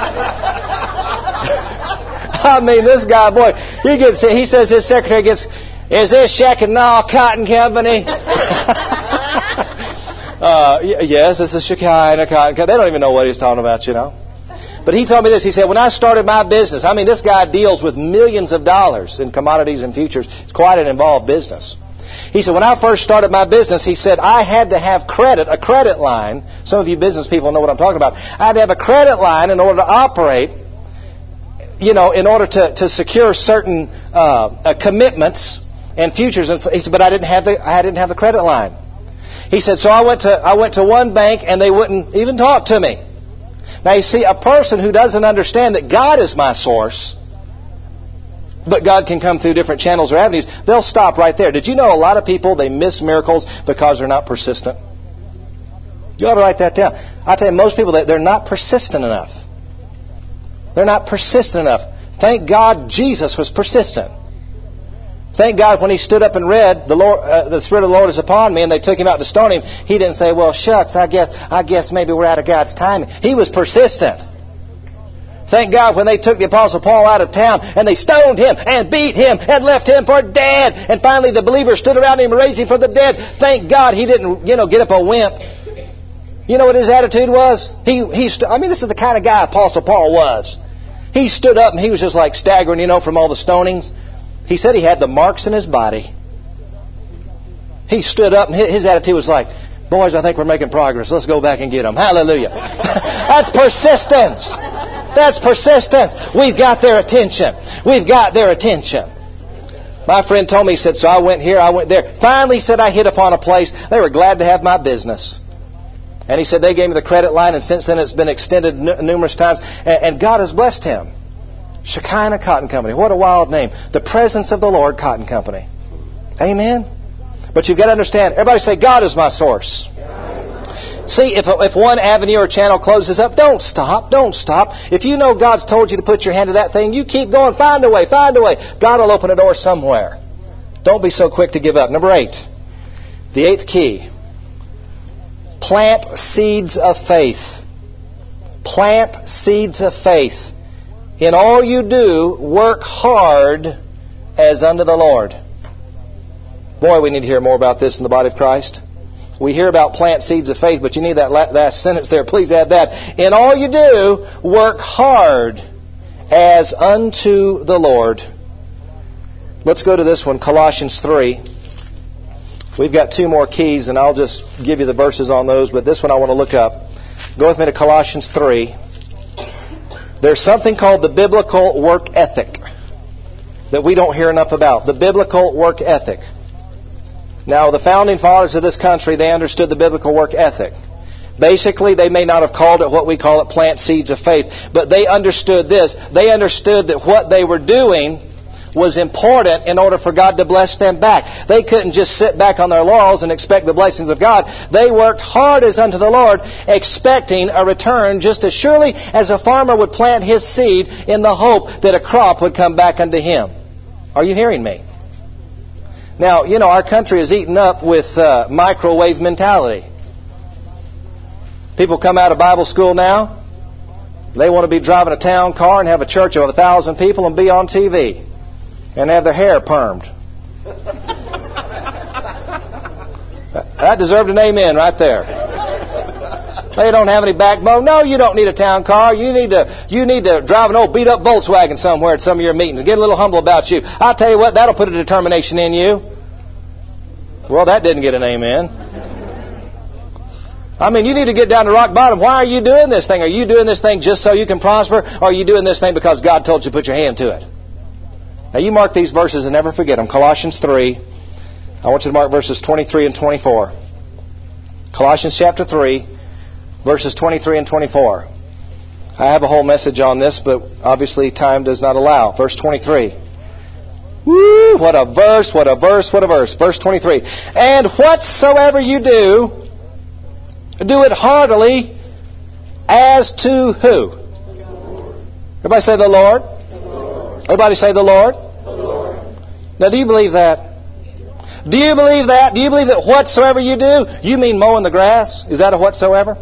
I mean, this guy, boy, he gets, he says his secretary gets, is this Shekinah Cotton Company? uh, yes, this is Shekinah Cotton Company. They don't even know what he's talking about, you know. But he told me this. He said, when I started my business, I mean, this guy deals with millions of dollars in commodities and futures. It's quite an involved business. He said, when I first started my business, he said, I had to have credit, a credit line. Some of you business people know what I'm talking about. I had to have a credit line in order to operate, you know, in order to, to secure certain uh, uh, commitments and futures. And he said, but I didn't have the I didn't have the credit line. He said, so I went to I went to one bank and they wouldn't even talk to me. Now you see, a person who doesn't understand that God is my source, but God can come through different channels or avenues, they'll stop right there. Did you know a lot of people, they miss miracles because they're not persistent? You ought to write that down. I tell you, most people, they're not persistent enough. They're not persistent enough. Thank God Jesus was persistent. Thank God when He stood up and read, the Lord, uh, the Spirit of the Lord is upon me, and they took Him out to stone Him, He didn't say, well, shucks, I guess I guess maybe we're out of God's timing. He was persistent. Thank God when they took the Apostle Paul out of town and they stoned him and beat him and left him for dead. And finally the believers stood around him and raised him from the dead. Thank God he didn't, you know, get up a wimp. You know what his attitude was? He, he st- I mean, this is the kind of guy Apostle Paul was. He stood up and he was just like staggering, you know, from all the stonings. He said he had the marks in his body. He stood up and his attitude was like, boys, I think we're making progress. Let's go back and get them. Hallelujah. That's persistence. That's persistence. We've got their attention. We've got their attention. My friend told me, he said, so I went here, I went there. Finally, he said, I hit upon a place. They were glad to have my business. And he said, they gave me the credit line, and since then it's been extended n- numerous times. And, and God has blessed him. Shekinah Cotton Company. What a wild name. The Presence of the Lord Cotton Company. Amen. But you've got to understand, everybody say, God is my source. See, if if one avenue or channel closes up, don't stop. Don't stop. If you know God's told you to put your hand to that thing, you keep going. Find a way. Find a way. God will open a door somewhere. Don't be so quick to give up. Number eight. The eighth key. Plant seeds of faith. Plant seeds of faith. In all you do, work hard as unto the Lord. Boy, we need to hear more about this in the body of Christ. We hear about plant seeds of faith, but you need that last sentence there. Please add that. In all you do, work hard as unto the Lord. Let's go to this one, Colossians three. We've got two more keys, and I'll just give you the verses on those, but this one I want to look up. Go with me to Colossians three. There's something called the biblical work ethic that we don't hear enough about. The biblical work ethic. Now, the founding fathers of this country, they understood the biblical work ethic. Basically, they may not have called it what we call it plant seeds of faith, but they understood this. They understood that what they were doing was important in order for God to bless them back. They couldn't just sit back on their laurels and expect the blessings of God. They worked hard as unto the Lord, expecting a return just as surely as a farmer would plant his seed in the hope that a crop would come back unto him. Are you hearing me? Now, you know, our country is eaten up with uh, microwave mentality. People come out of Bible school now. They want to be driving a town car and have a church of a thousand people and be on T V. And have their hair permed. That deserved an amen right there. They don't have any backbone. No, you don't need a town car. You need to you need to drive an old beat-up Volkswagen somewhere at some of your meetings. Get a little humble about you. I'll tell you what, that'll put a determination in you. Well, that didn't get an amen. I mean, you need to get down to rock bottom. Why are you doing this thing? Are you doing this thing just so you can prosper? Or are you doing this thing because God told you to put your hand to it? Now, you mark these verses and never forget them. Colossians three. I want you to mark verses twenty-three and twenty-four. Colossians chapter three, verses twenty-three and twenty-four. I have a whole message on this, but obviously time does not allow. Verse twenty-three. Woo! What a verse, what a verse, what a verse. Verse twenty-three. And whatsoever you do, do it heartily as to who? Everybody say the Lord. Everybody say the Lord. The Lord. Now, do you believe that? Do you believe that? Do you believe that whatsoever you do, you mean mowing the grass? Is that a whatsoever?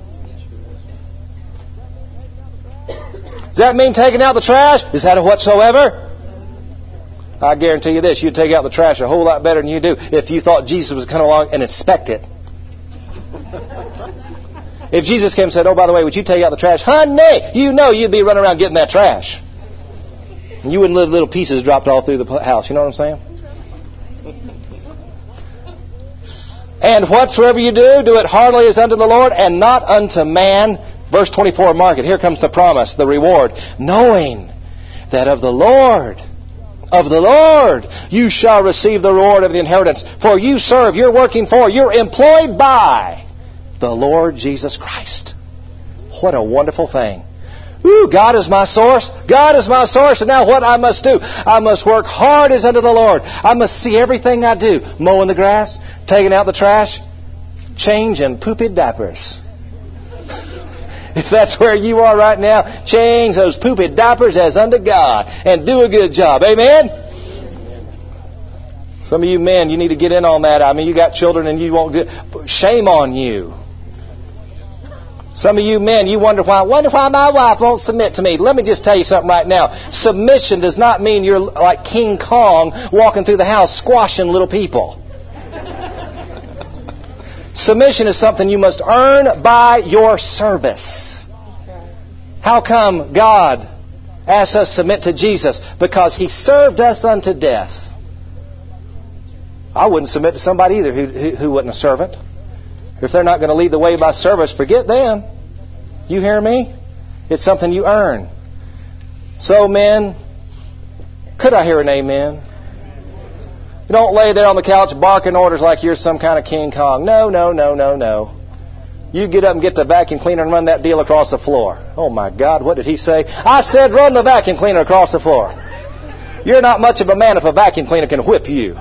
Does that mean taking out the trash? Is that a whatsoever? I guarantee you this, you'd take out the trash a whole lot better than you do if you thought Jesus was coming along and inspect it. If Jesus came and said, oh, by the way, would you take out the trash? Honey, you know you'd be running around getting that trash. And you wouldn't leave little pieces dropped all through the house. You know what I'm saying? And whatsoever you do, do it heartily as unto the Lord and not unto man. Verse twenty-four, mark it. Here comes the promise, the reward. Knowing that of the Lord, of the Lord, you shall receive the reward of the inheritance. For you serve, you're working for, you're employed by the Lord Jesus Christ. What a wonderful thing. Ooh, God is my source. God is my source. And now what I must do? I must work hard as unto the Lord. I must see everything I do. Mowing the grass, taking out the trash, changing poopy diapers. If that's where you are right now, change those poopy diapers as unto God and do a good job. Amen? Some of you men, you need to get in on that. I mean, you got children and you won't get... Shame on you. Some of you men, you wonder why, wonder why my wife won't submit to me. Let me just tell you something right now. Submission does not mean you're like King Kong walking through the house squashing little people. Submission is something you must earn by your service. How come God asks us to submit to Jesus? Because He served us unto death. I wouldn't submit to somebody either who, who, who wasn't a servant. If they're not going to lead the way by service, forget them. You hear me? It's something you earn. So, men, could I hear an amen? You don't lay there on the couch barking orders like you're some kind of King Kong. No, no, no, no, no. You get up and get the vacuum cleaner and run that deal across the floor. Oh, my God, what did he say? I said run the vacuum cleaner across the floor. You're not much of a man if a vacuum cleaner can whip you.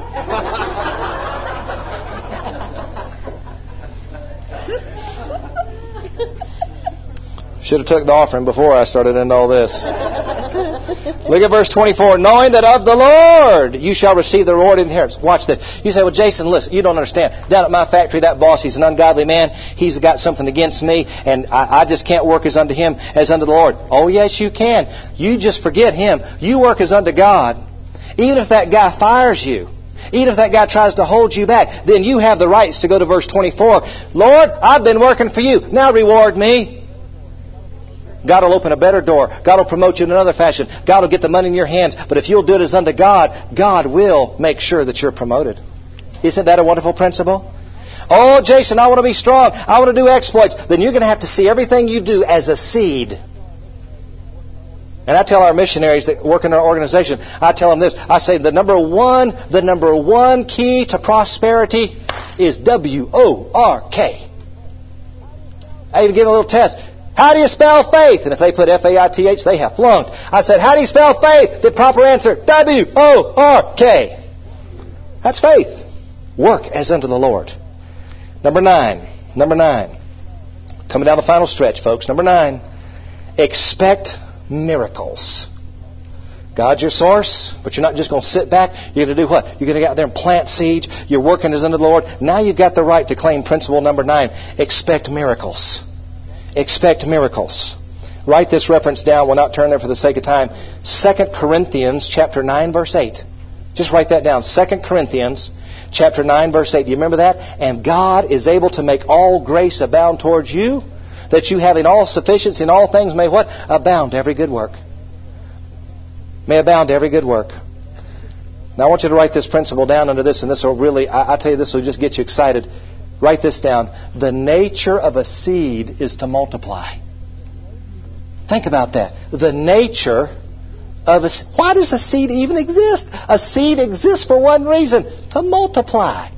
Should have took the offering before I started into all this. Look at verse twenty-four. Knowing that of the Lord you shall receive the reward of the inheritance. Watch this. You say, well, Jason, listen, you don't understand. Down at my factory, that boss, he's an ungodly man. He's got something against me, and I, I just can't work as unto him as unto the Lord. Oh, yes, you can. You just forget him. You work as unto God. Even if that guy fires you, even if that guy tries to hold you back, then you have the rights to go to verse twenty-four. Lord, I've been working for you. Now reward me. God will open a better door. God will promote you in another fashion. God will get the money in your hands. But if you'll do it as unto God, God will make sure that you're promoted. Isn't that a wonderful principle? Oh, Jason, I want to be strong. I want to do exploits. Then you're going to have to see everything you do as a seed. And I tell our missionaries that work in our organization, I tell them this. I say the number one, the number one key to prosperity is W O R K. I even give them a little test. How do you spell faith? And if they put F A I T H, they have flunked. I said, how do you spell faith? The proper answer, W O R K. That's faith. Work as unto the Lord. Number nine. Number nine. Coming down the final stretch, folks. Number nine. Expect miracles. God's your source, but you're not just going to sit back. You're going to do what? You're going to get out there and plant seeds. You're working as unto the Lord. Now you've got the right to claim principle number nine. Expect miracles. Expect miracles. Write this reference down. We'll not turn there for the sake of time. Second Corinthians chapter nine, verse eight. Just write that down. Second Corinthians chapter nine, verse eight. Do you remember that? And God is able to make all grace abound towards you, that you having all sufficiency in all things may what? Abound to every good work. May abound to every good work. Now I want you to write this principle down under this, and this will really, I, I tell you, this will just get you excited. Write this down. The nature of a seed is to multiply. Think about that. The nature of a seed. Why does a seed even exist? A seed exists for one reason, to multiply.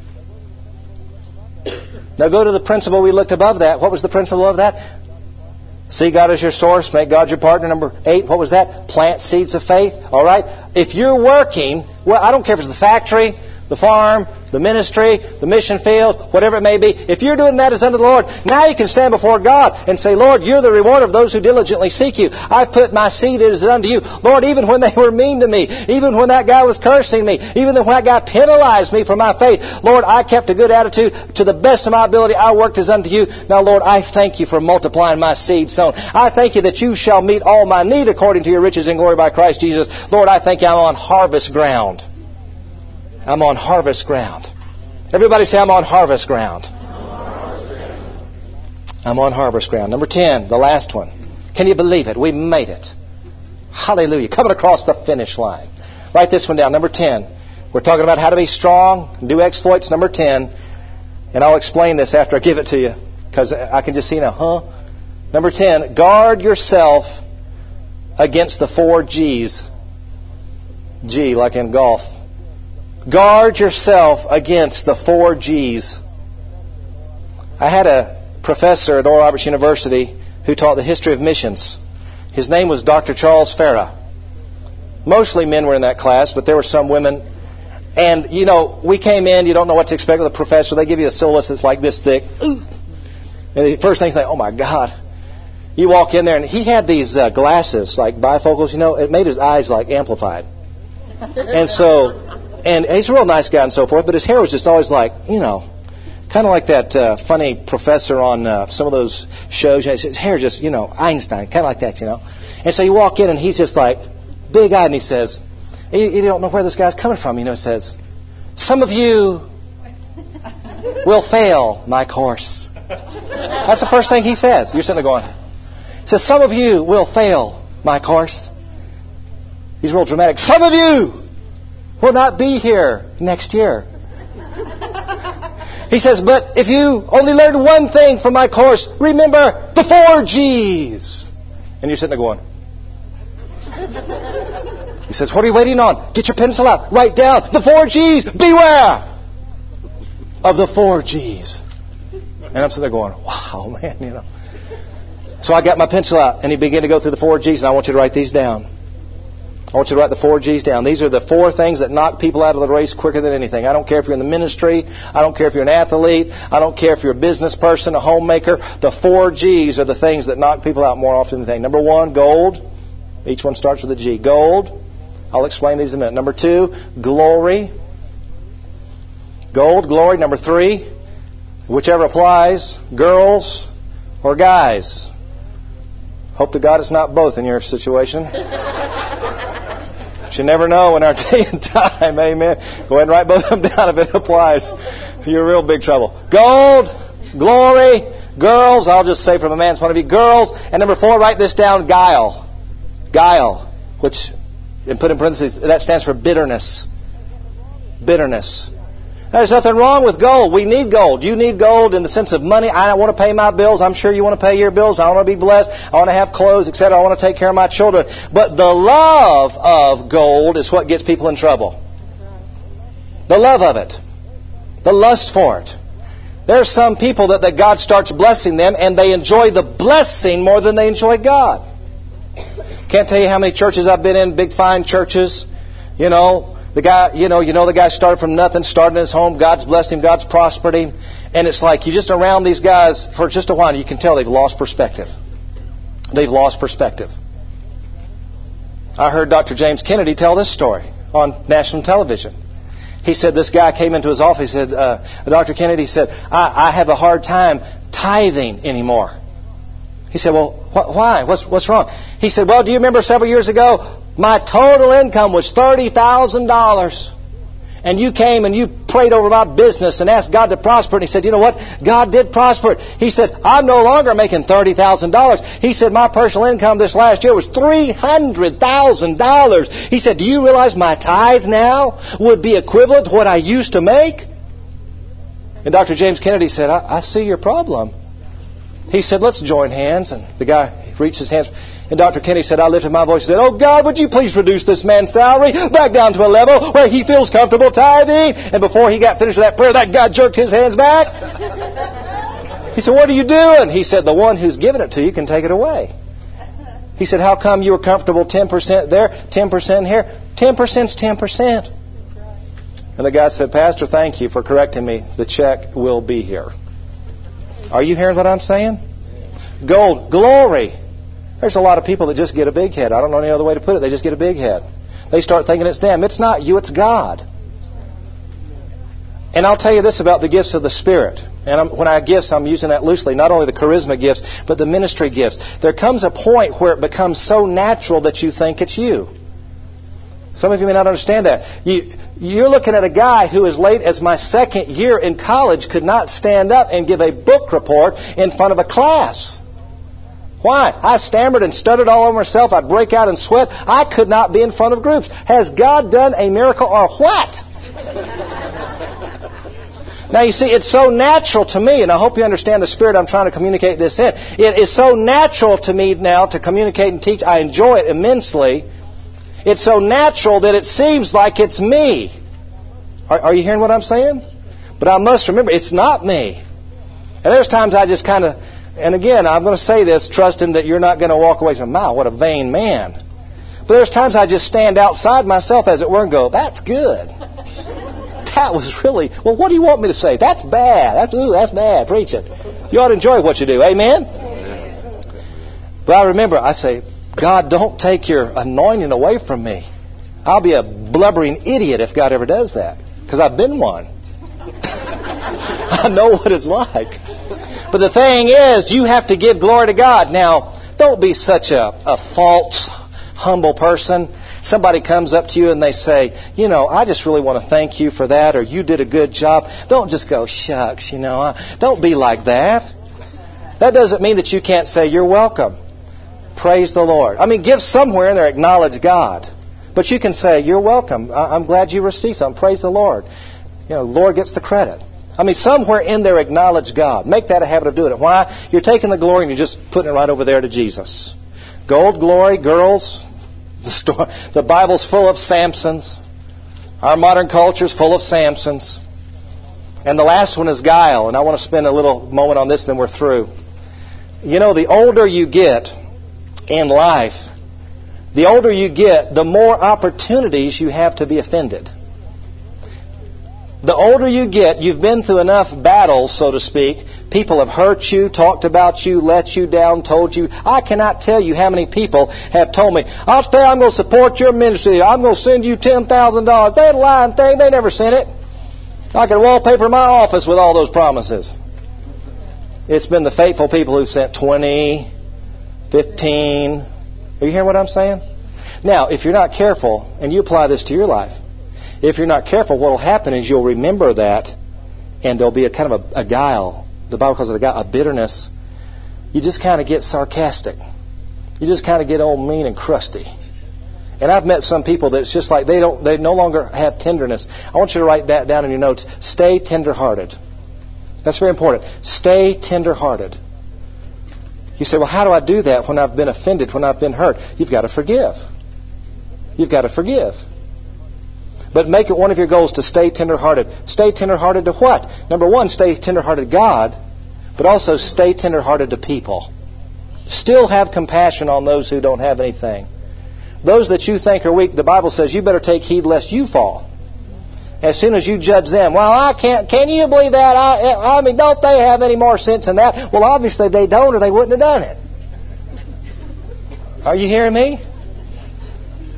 Now go to the principle we looked above that. What was the principle of that? See God as your source. Make God your partner. Number eight, what was that? Plant seeds of faith. All right? If you're working, well, I don't care if it's the factory, the farm, the ministry, the mission field, whatever it may be. If you're doing that as unto the Lord, now you can stand before God and say, Lord, you're the rewarder of those who diligently seek you. I've put my seed as unto you. Lord, even when they were mean to me, even when that guy was cursing me, even when that guy penalized me for my faith, Lord, I kept a good attitude. To the best of my ability, I worked as unto you. Now, Lord, I thank you for multiplying my seed sown. I thank you that you shall meet all my need according to your riches and glory by Christ Jesus. Lord, I thank you I'm on harvest ground. I'm on harvest ground. Everybody say, I'm on harvest ground. I'm on harvest ground. Number ten, the last one. Can you believe it? We made it. Hallelujah. Coming across the finish line. Write this one down. Number ten. We're talking about how to be strong, do exploits. Number ten. And I'll explain this after I give it to you, because I can just see now, huh? Number ten, guard yourself against the four G's. G, like in golf. Guard yourself against the four G's. I had a professor at Oral Roberts University who taught the history of missions. His name was Doctor Charles Farah. Mostly men were in that class, but there were some women. And, you know, we came in, you don't know what to expect with a professor. They give you a syllabus that's like this thick. And the first thing you think, oh my God. You walk in there, and he had these uh, glasses, like bifocals, you know. It made his eyes like amplified. And so... And he's a real nice guy and so forth, but his hair was just always like, you know, kind of like that uh, funny professor on uh, some of those shows. His hair just, you know, Einstein, kind of like that, you know. And so you walk in and he's just like, big-eyed, and he says, you, you don't know where this guy's coming from, you know, he says, some of you will fail my course. That's the first thing he says. You're sitting there going, he says, some of you will fail my course. He's real dramatic. Some of you will not be here next year. He says, but if you only learned one thing from my course, remember the four G's. And you're sitting there going. He says, what are you waiting on? Get your pencil out. Write down the four G's. Beware of the four G's. And I'm sitting there going, wow, man, you know. So I got my pencil out, and he began to go through the four G's, and I want you to write these down. I want you to write the four G's down. These are the four things that knock people out of the race quicker than anything. I don't care if you're in the ministry. I don't care if you're an athlete. I don't care if you're a business person, a homemaker. The four G's are the things that knock people out more often than anything. Number one, gold. Each one starts with a G. Gold. I'll explain these in a minute. Number two, glory. Gold, glory. Number three, whichever applies, girls or guys. Hope to God it's not both in your situation. But you never know in our day and time. Amen. Go ahead and write both of them down if it applies. You're in real big trouble. Gold, glory, girls. I'll just say from a man's point of view, girls. And number four, write this down, guile. Guile, which, and put in parentheses, that stands for bitterness. Bitterness. There's nothing wrong with gold. We need gold. You need gold in the sense of money. I want to pay my bills. I'm sure you want to pay your bills. I want to be blessed. I want to have clothes, et cetera. I want to take care of my children. But the love of gold is what gets people in trouble. The love of it. The lust for it. There are some people that, that God starts blessing them, and they enjoy the blessing more than they enjoy God. Can't tell you how many churches I've been in, big fine churches, you know. The guy, you know, you know the guy started from nothing, started in his home. God's blessed him. God's prospered him. And it's like you're just around these guys for just a while. You can tell they've lost perspective. They've lost perspective. I heard Doctor James Kennedy tell this story on national television. He said this guy came into his office. He said, uh, Doctor Kennedy said, I, I have a hard time tithing anymore. He said, well, wh- why? What's, what's wrong? He said, well, do you remember several years ago, my total income was thirty thousand dollars. And you came and you prayed over my business and asked God to prosper it. And he said, you know what? God did prosper it. He said, I'm no longer making thirty thousand dollars. He said, my personal income this last year was three hundred thousand dollars. He said, do you realize my tithe now would be equivalent to what I used to make? And Doctor James Kennedy said, I, I see your problem. He said, let's join hands. And the guy reached his hands. And Doctor Kennedy said, I lifted my voice and said, oh God, would you please reduce this man's salary back down to a level where he feels comfortable tithing? And before he got finished with that prayer, that guy jerked his hands back. He said, what are you doing? He said, the one who's given it to you can take it away. He said, how come you were comfortable ten percent there, ten percent here? ten percent's ten percent. And the guy said, Pastor, thank you for correcting me. The check will be here. Are you hearing what I'm saying? Gold, glory. There's a lot of people that just get a big head. I don't know any other way to put it. They just get a big head. They start thinking it's them. It's not you, it's God. And I'll tell you this about the gifts of the Spirit. And I'm, when I gifts, I'm using that loosely. Not only the charisma gifts, but the ministry gifts. There comes a point where it becomes so natural that you think it's you. Some of you may not understand that. You, you're looking at a guy who, as late as my second year in college, could not stand up and give a book report in front of a class. Why? I stammered and stuttered all over myself. I'd break out in sweat. I could not be in front of groups. Has God done a miracle or what? Now, you see, it's so natural to me, and I hope you understand the spirit I'm trying to communicate this in. It is so natural to me now to communicate and teach. I enjoy it immensely. It's so natural that it seems like it's me. Are, are you hearing what I'm saying? But I must remember, it's not me. And there's times I just kind of... And again, I'm going to say this, trusting that you're not going to walk away from, wow, what a vain man. But there's times I just stand outside myself, as it were, and go, that's good. That was really, well, what do you want me to say? That's bad. That's, ooh, that's bad. Preach it. You ought to enjoy what you do. Amen? But I remember, I say, God, don't take your anointing away from me. I'll be a blubbering idiot if God ever does that. Because I've been one. I know what it's like. But the thing is, you have to give glory to God. Now, don't be such a, a false, humble person. Somebody comes up to you and they say, you know, I just really want to thank you for that, or you did a good job. Don't just go, shucks, you know. Don't be like that. That doesn't mean that you can't say, you're welcome. Praise the Lord. I mean, give somewhere in there, acknowledge God. But you can say, you're welcome. I'm glad you received something. Praise the Lord. You know, the Lord gets the credit. I mean, somewhere in there, acknowledge God. Make that a habit of doing it. Why? You're taking the glory and you're just putting it right over there to Jesus. Gold, glory, girls. The, story, the Bible's full of Samsons. Our modern culture's full of Samsons. And the last one is guile. And I want to spend a little moment on this, and then we're through. You know, the older you get in life, the older you get, the more opportunities you have to be offended. The older you get, you've been through enough battles, so to speak. People have hurt you, talked about you, let you down, told you. I cannot tell you how many people have told me, I'll stay, I'm going to support your ministry. I'm going to send you ten thousand dollars. That lying thing, they never sent it. I could wallpaper my office with all those promises. It's been the faithful people who sent twenty, fifteen. Are you hearing what I'm saying? Now, if you're not careful, and you apply this to your life, if you're not careful, what will happen is you'll remember that, and there'll be a kind of a, a guile. The Bible calls it a guile, a bitterness. You just kind of get sarcastic. You just kind of get old mean and crusty. And I've met some people that it's just like they don't, they no longer have tenderness. I want you to write that down in your notes. Stay tender-hearted. That's very important. Stay tender-hearted. You say, well, how do I do that when I've been offended, when I've been hurt? You've got to forgive. You've got to forgive. But make it one of your goals to stay tender-hearted. Stay tender-hearted to what? Number one, stay tender-hearted to God, but also stay tender-hearted to people. Still have compassion on those who don't have anything. Those that you think are weak, the Bible says you better take heed lest you fall. As soon as you judge them, well, I can't, can you believe that? I, I mean, don't they have any more sense than that? Well, obviously they don't, or they wouldn't have done it. Are you hearing me?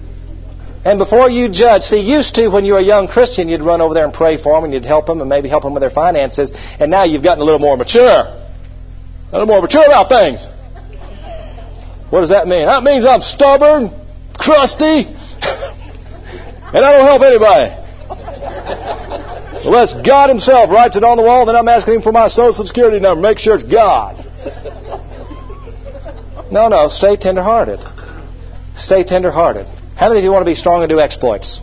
And before you judge, see, used to when you were a young Christian, you'd run over there and pray for them, and you'd help them, and maybe help them with their finances. And now you've gotten a little more mature. A little more mature about things. What does that mean? That means I'm stubborn, crusty, and I don't help anybody. Unless God Himself writes it on the wall, then I'm asking Him for my Social Security number. Make sure it's God. No, no, stay tender-hearted. Stay tender-hearted. How many of you want to be strong and do exploits?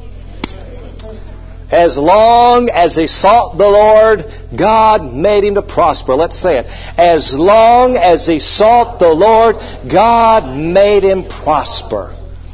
As long as he sought the Lord, God made him to prosper. Let's say it. As long as he sought the Lord, God made him prosper.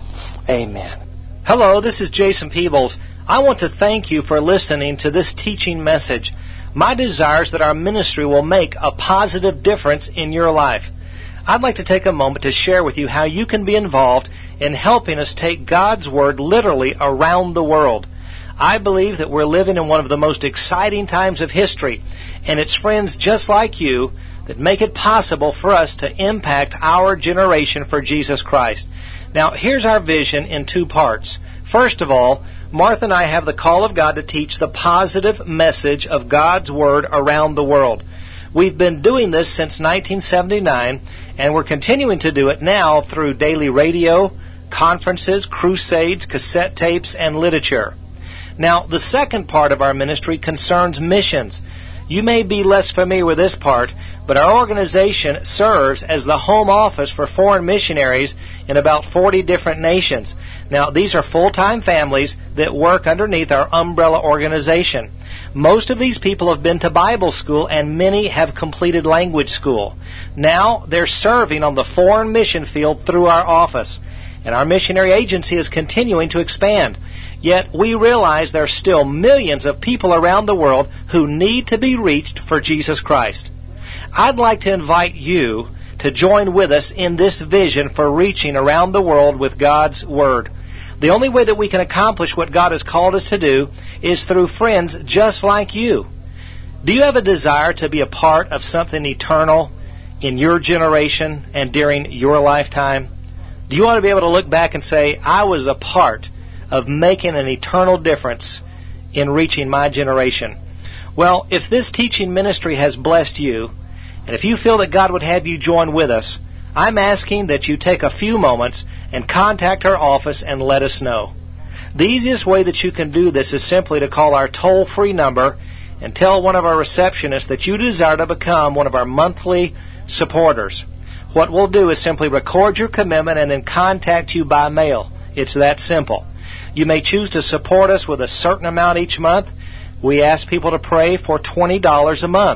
Amen. Hello, this is Jason Peebles. I want to thank you for listening to this teaching message. My desire is that our ministry will make a positive difference in your life. I'd like to take a moment to share with you how you can be involved in helping us take God's Word literally around the world. I believe that we're living in one of the most exciting times of history, and it's friends just like you that make it possible for us to impact our generation for Jesus Christ. Now, here's our vision in two parts. First of all, Martha and I have the call of God to teach the positive message of God's Word around the world. We've been doing this since nineteen seventy-nine, and we're continuing to do it now through daily radio, conferences, crusades, cassette tapes, and literature. Now, the second part of our ministry concerns missions. You may be less familiar with this part, but our organization serves as the home office for foreign missionaries in about forty different nations. Now, these are full-time families that work underneath our umbrella organization. Most of these people have been to Bible school, and many have completed language school. Now, they're serving on the foreign mission field through our office. And our missionary agency is continuing to expand. Yet we realize there are still millions of people around the world who need to be reached for Jesus Christ. I'd like to invite you to join with us in this vision for reaching around the world with God's Word. The only way that we can accomplish what God has called us to do is through friends just like you. Do you have a desire to be a part of something eternal in your generation and during your lifetime? Do you want to be able to look back and say, I was a part of making an eternal difference in reaching my generation? Well, if this teaching ministry has blessed you, and if you feel that God would have you join with us, I'm asking that you take a few moments and contact our office and let us know. The easiest way that you can do this is simply to call our toll-free number and tell one of our receptionists that you desire to become one of our monthly supporters. What we'll do is simply record your commitment and then contact you by mail. It's that simple. You may choose to support us with a certain amount each month. We ask people to pray for twenty dollars a month.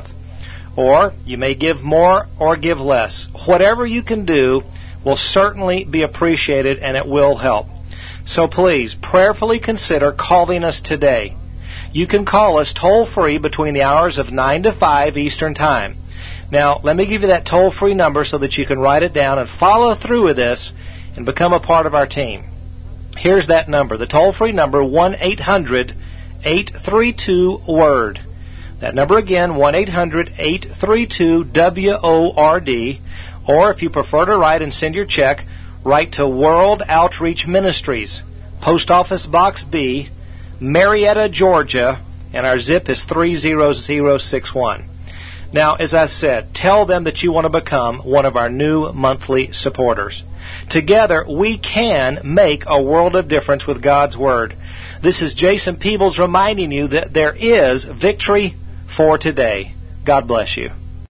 Or you may give more or give less. Whatever you can do will certainly be appreciated, and it will help. So please, prayerfully consider calling us today. You can call us toll-free between the hours of nine to five Eastern Time. Now, let me give you that toll-free number so that you can write it down and follow through with this and become a part of our team. Here's that number, the toll-free number, one eight hundred eight three two WORD. That number again, one eight hundred eight three two W O R D. Or if you prefer to write and send your check, write to World Outreach Ministries, Post Office Box B, Marietta, Georgia, and our zip is three zero zero six one. Now, as I said, tell them that you want to become one of our new monthly supporters. Together, we can make a world of difference with God's Word. This is Jason Peebles reminding you that there is victory for today. God bless you.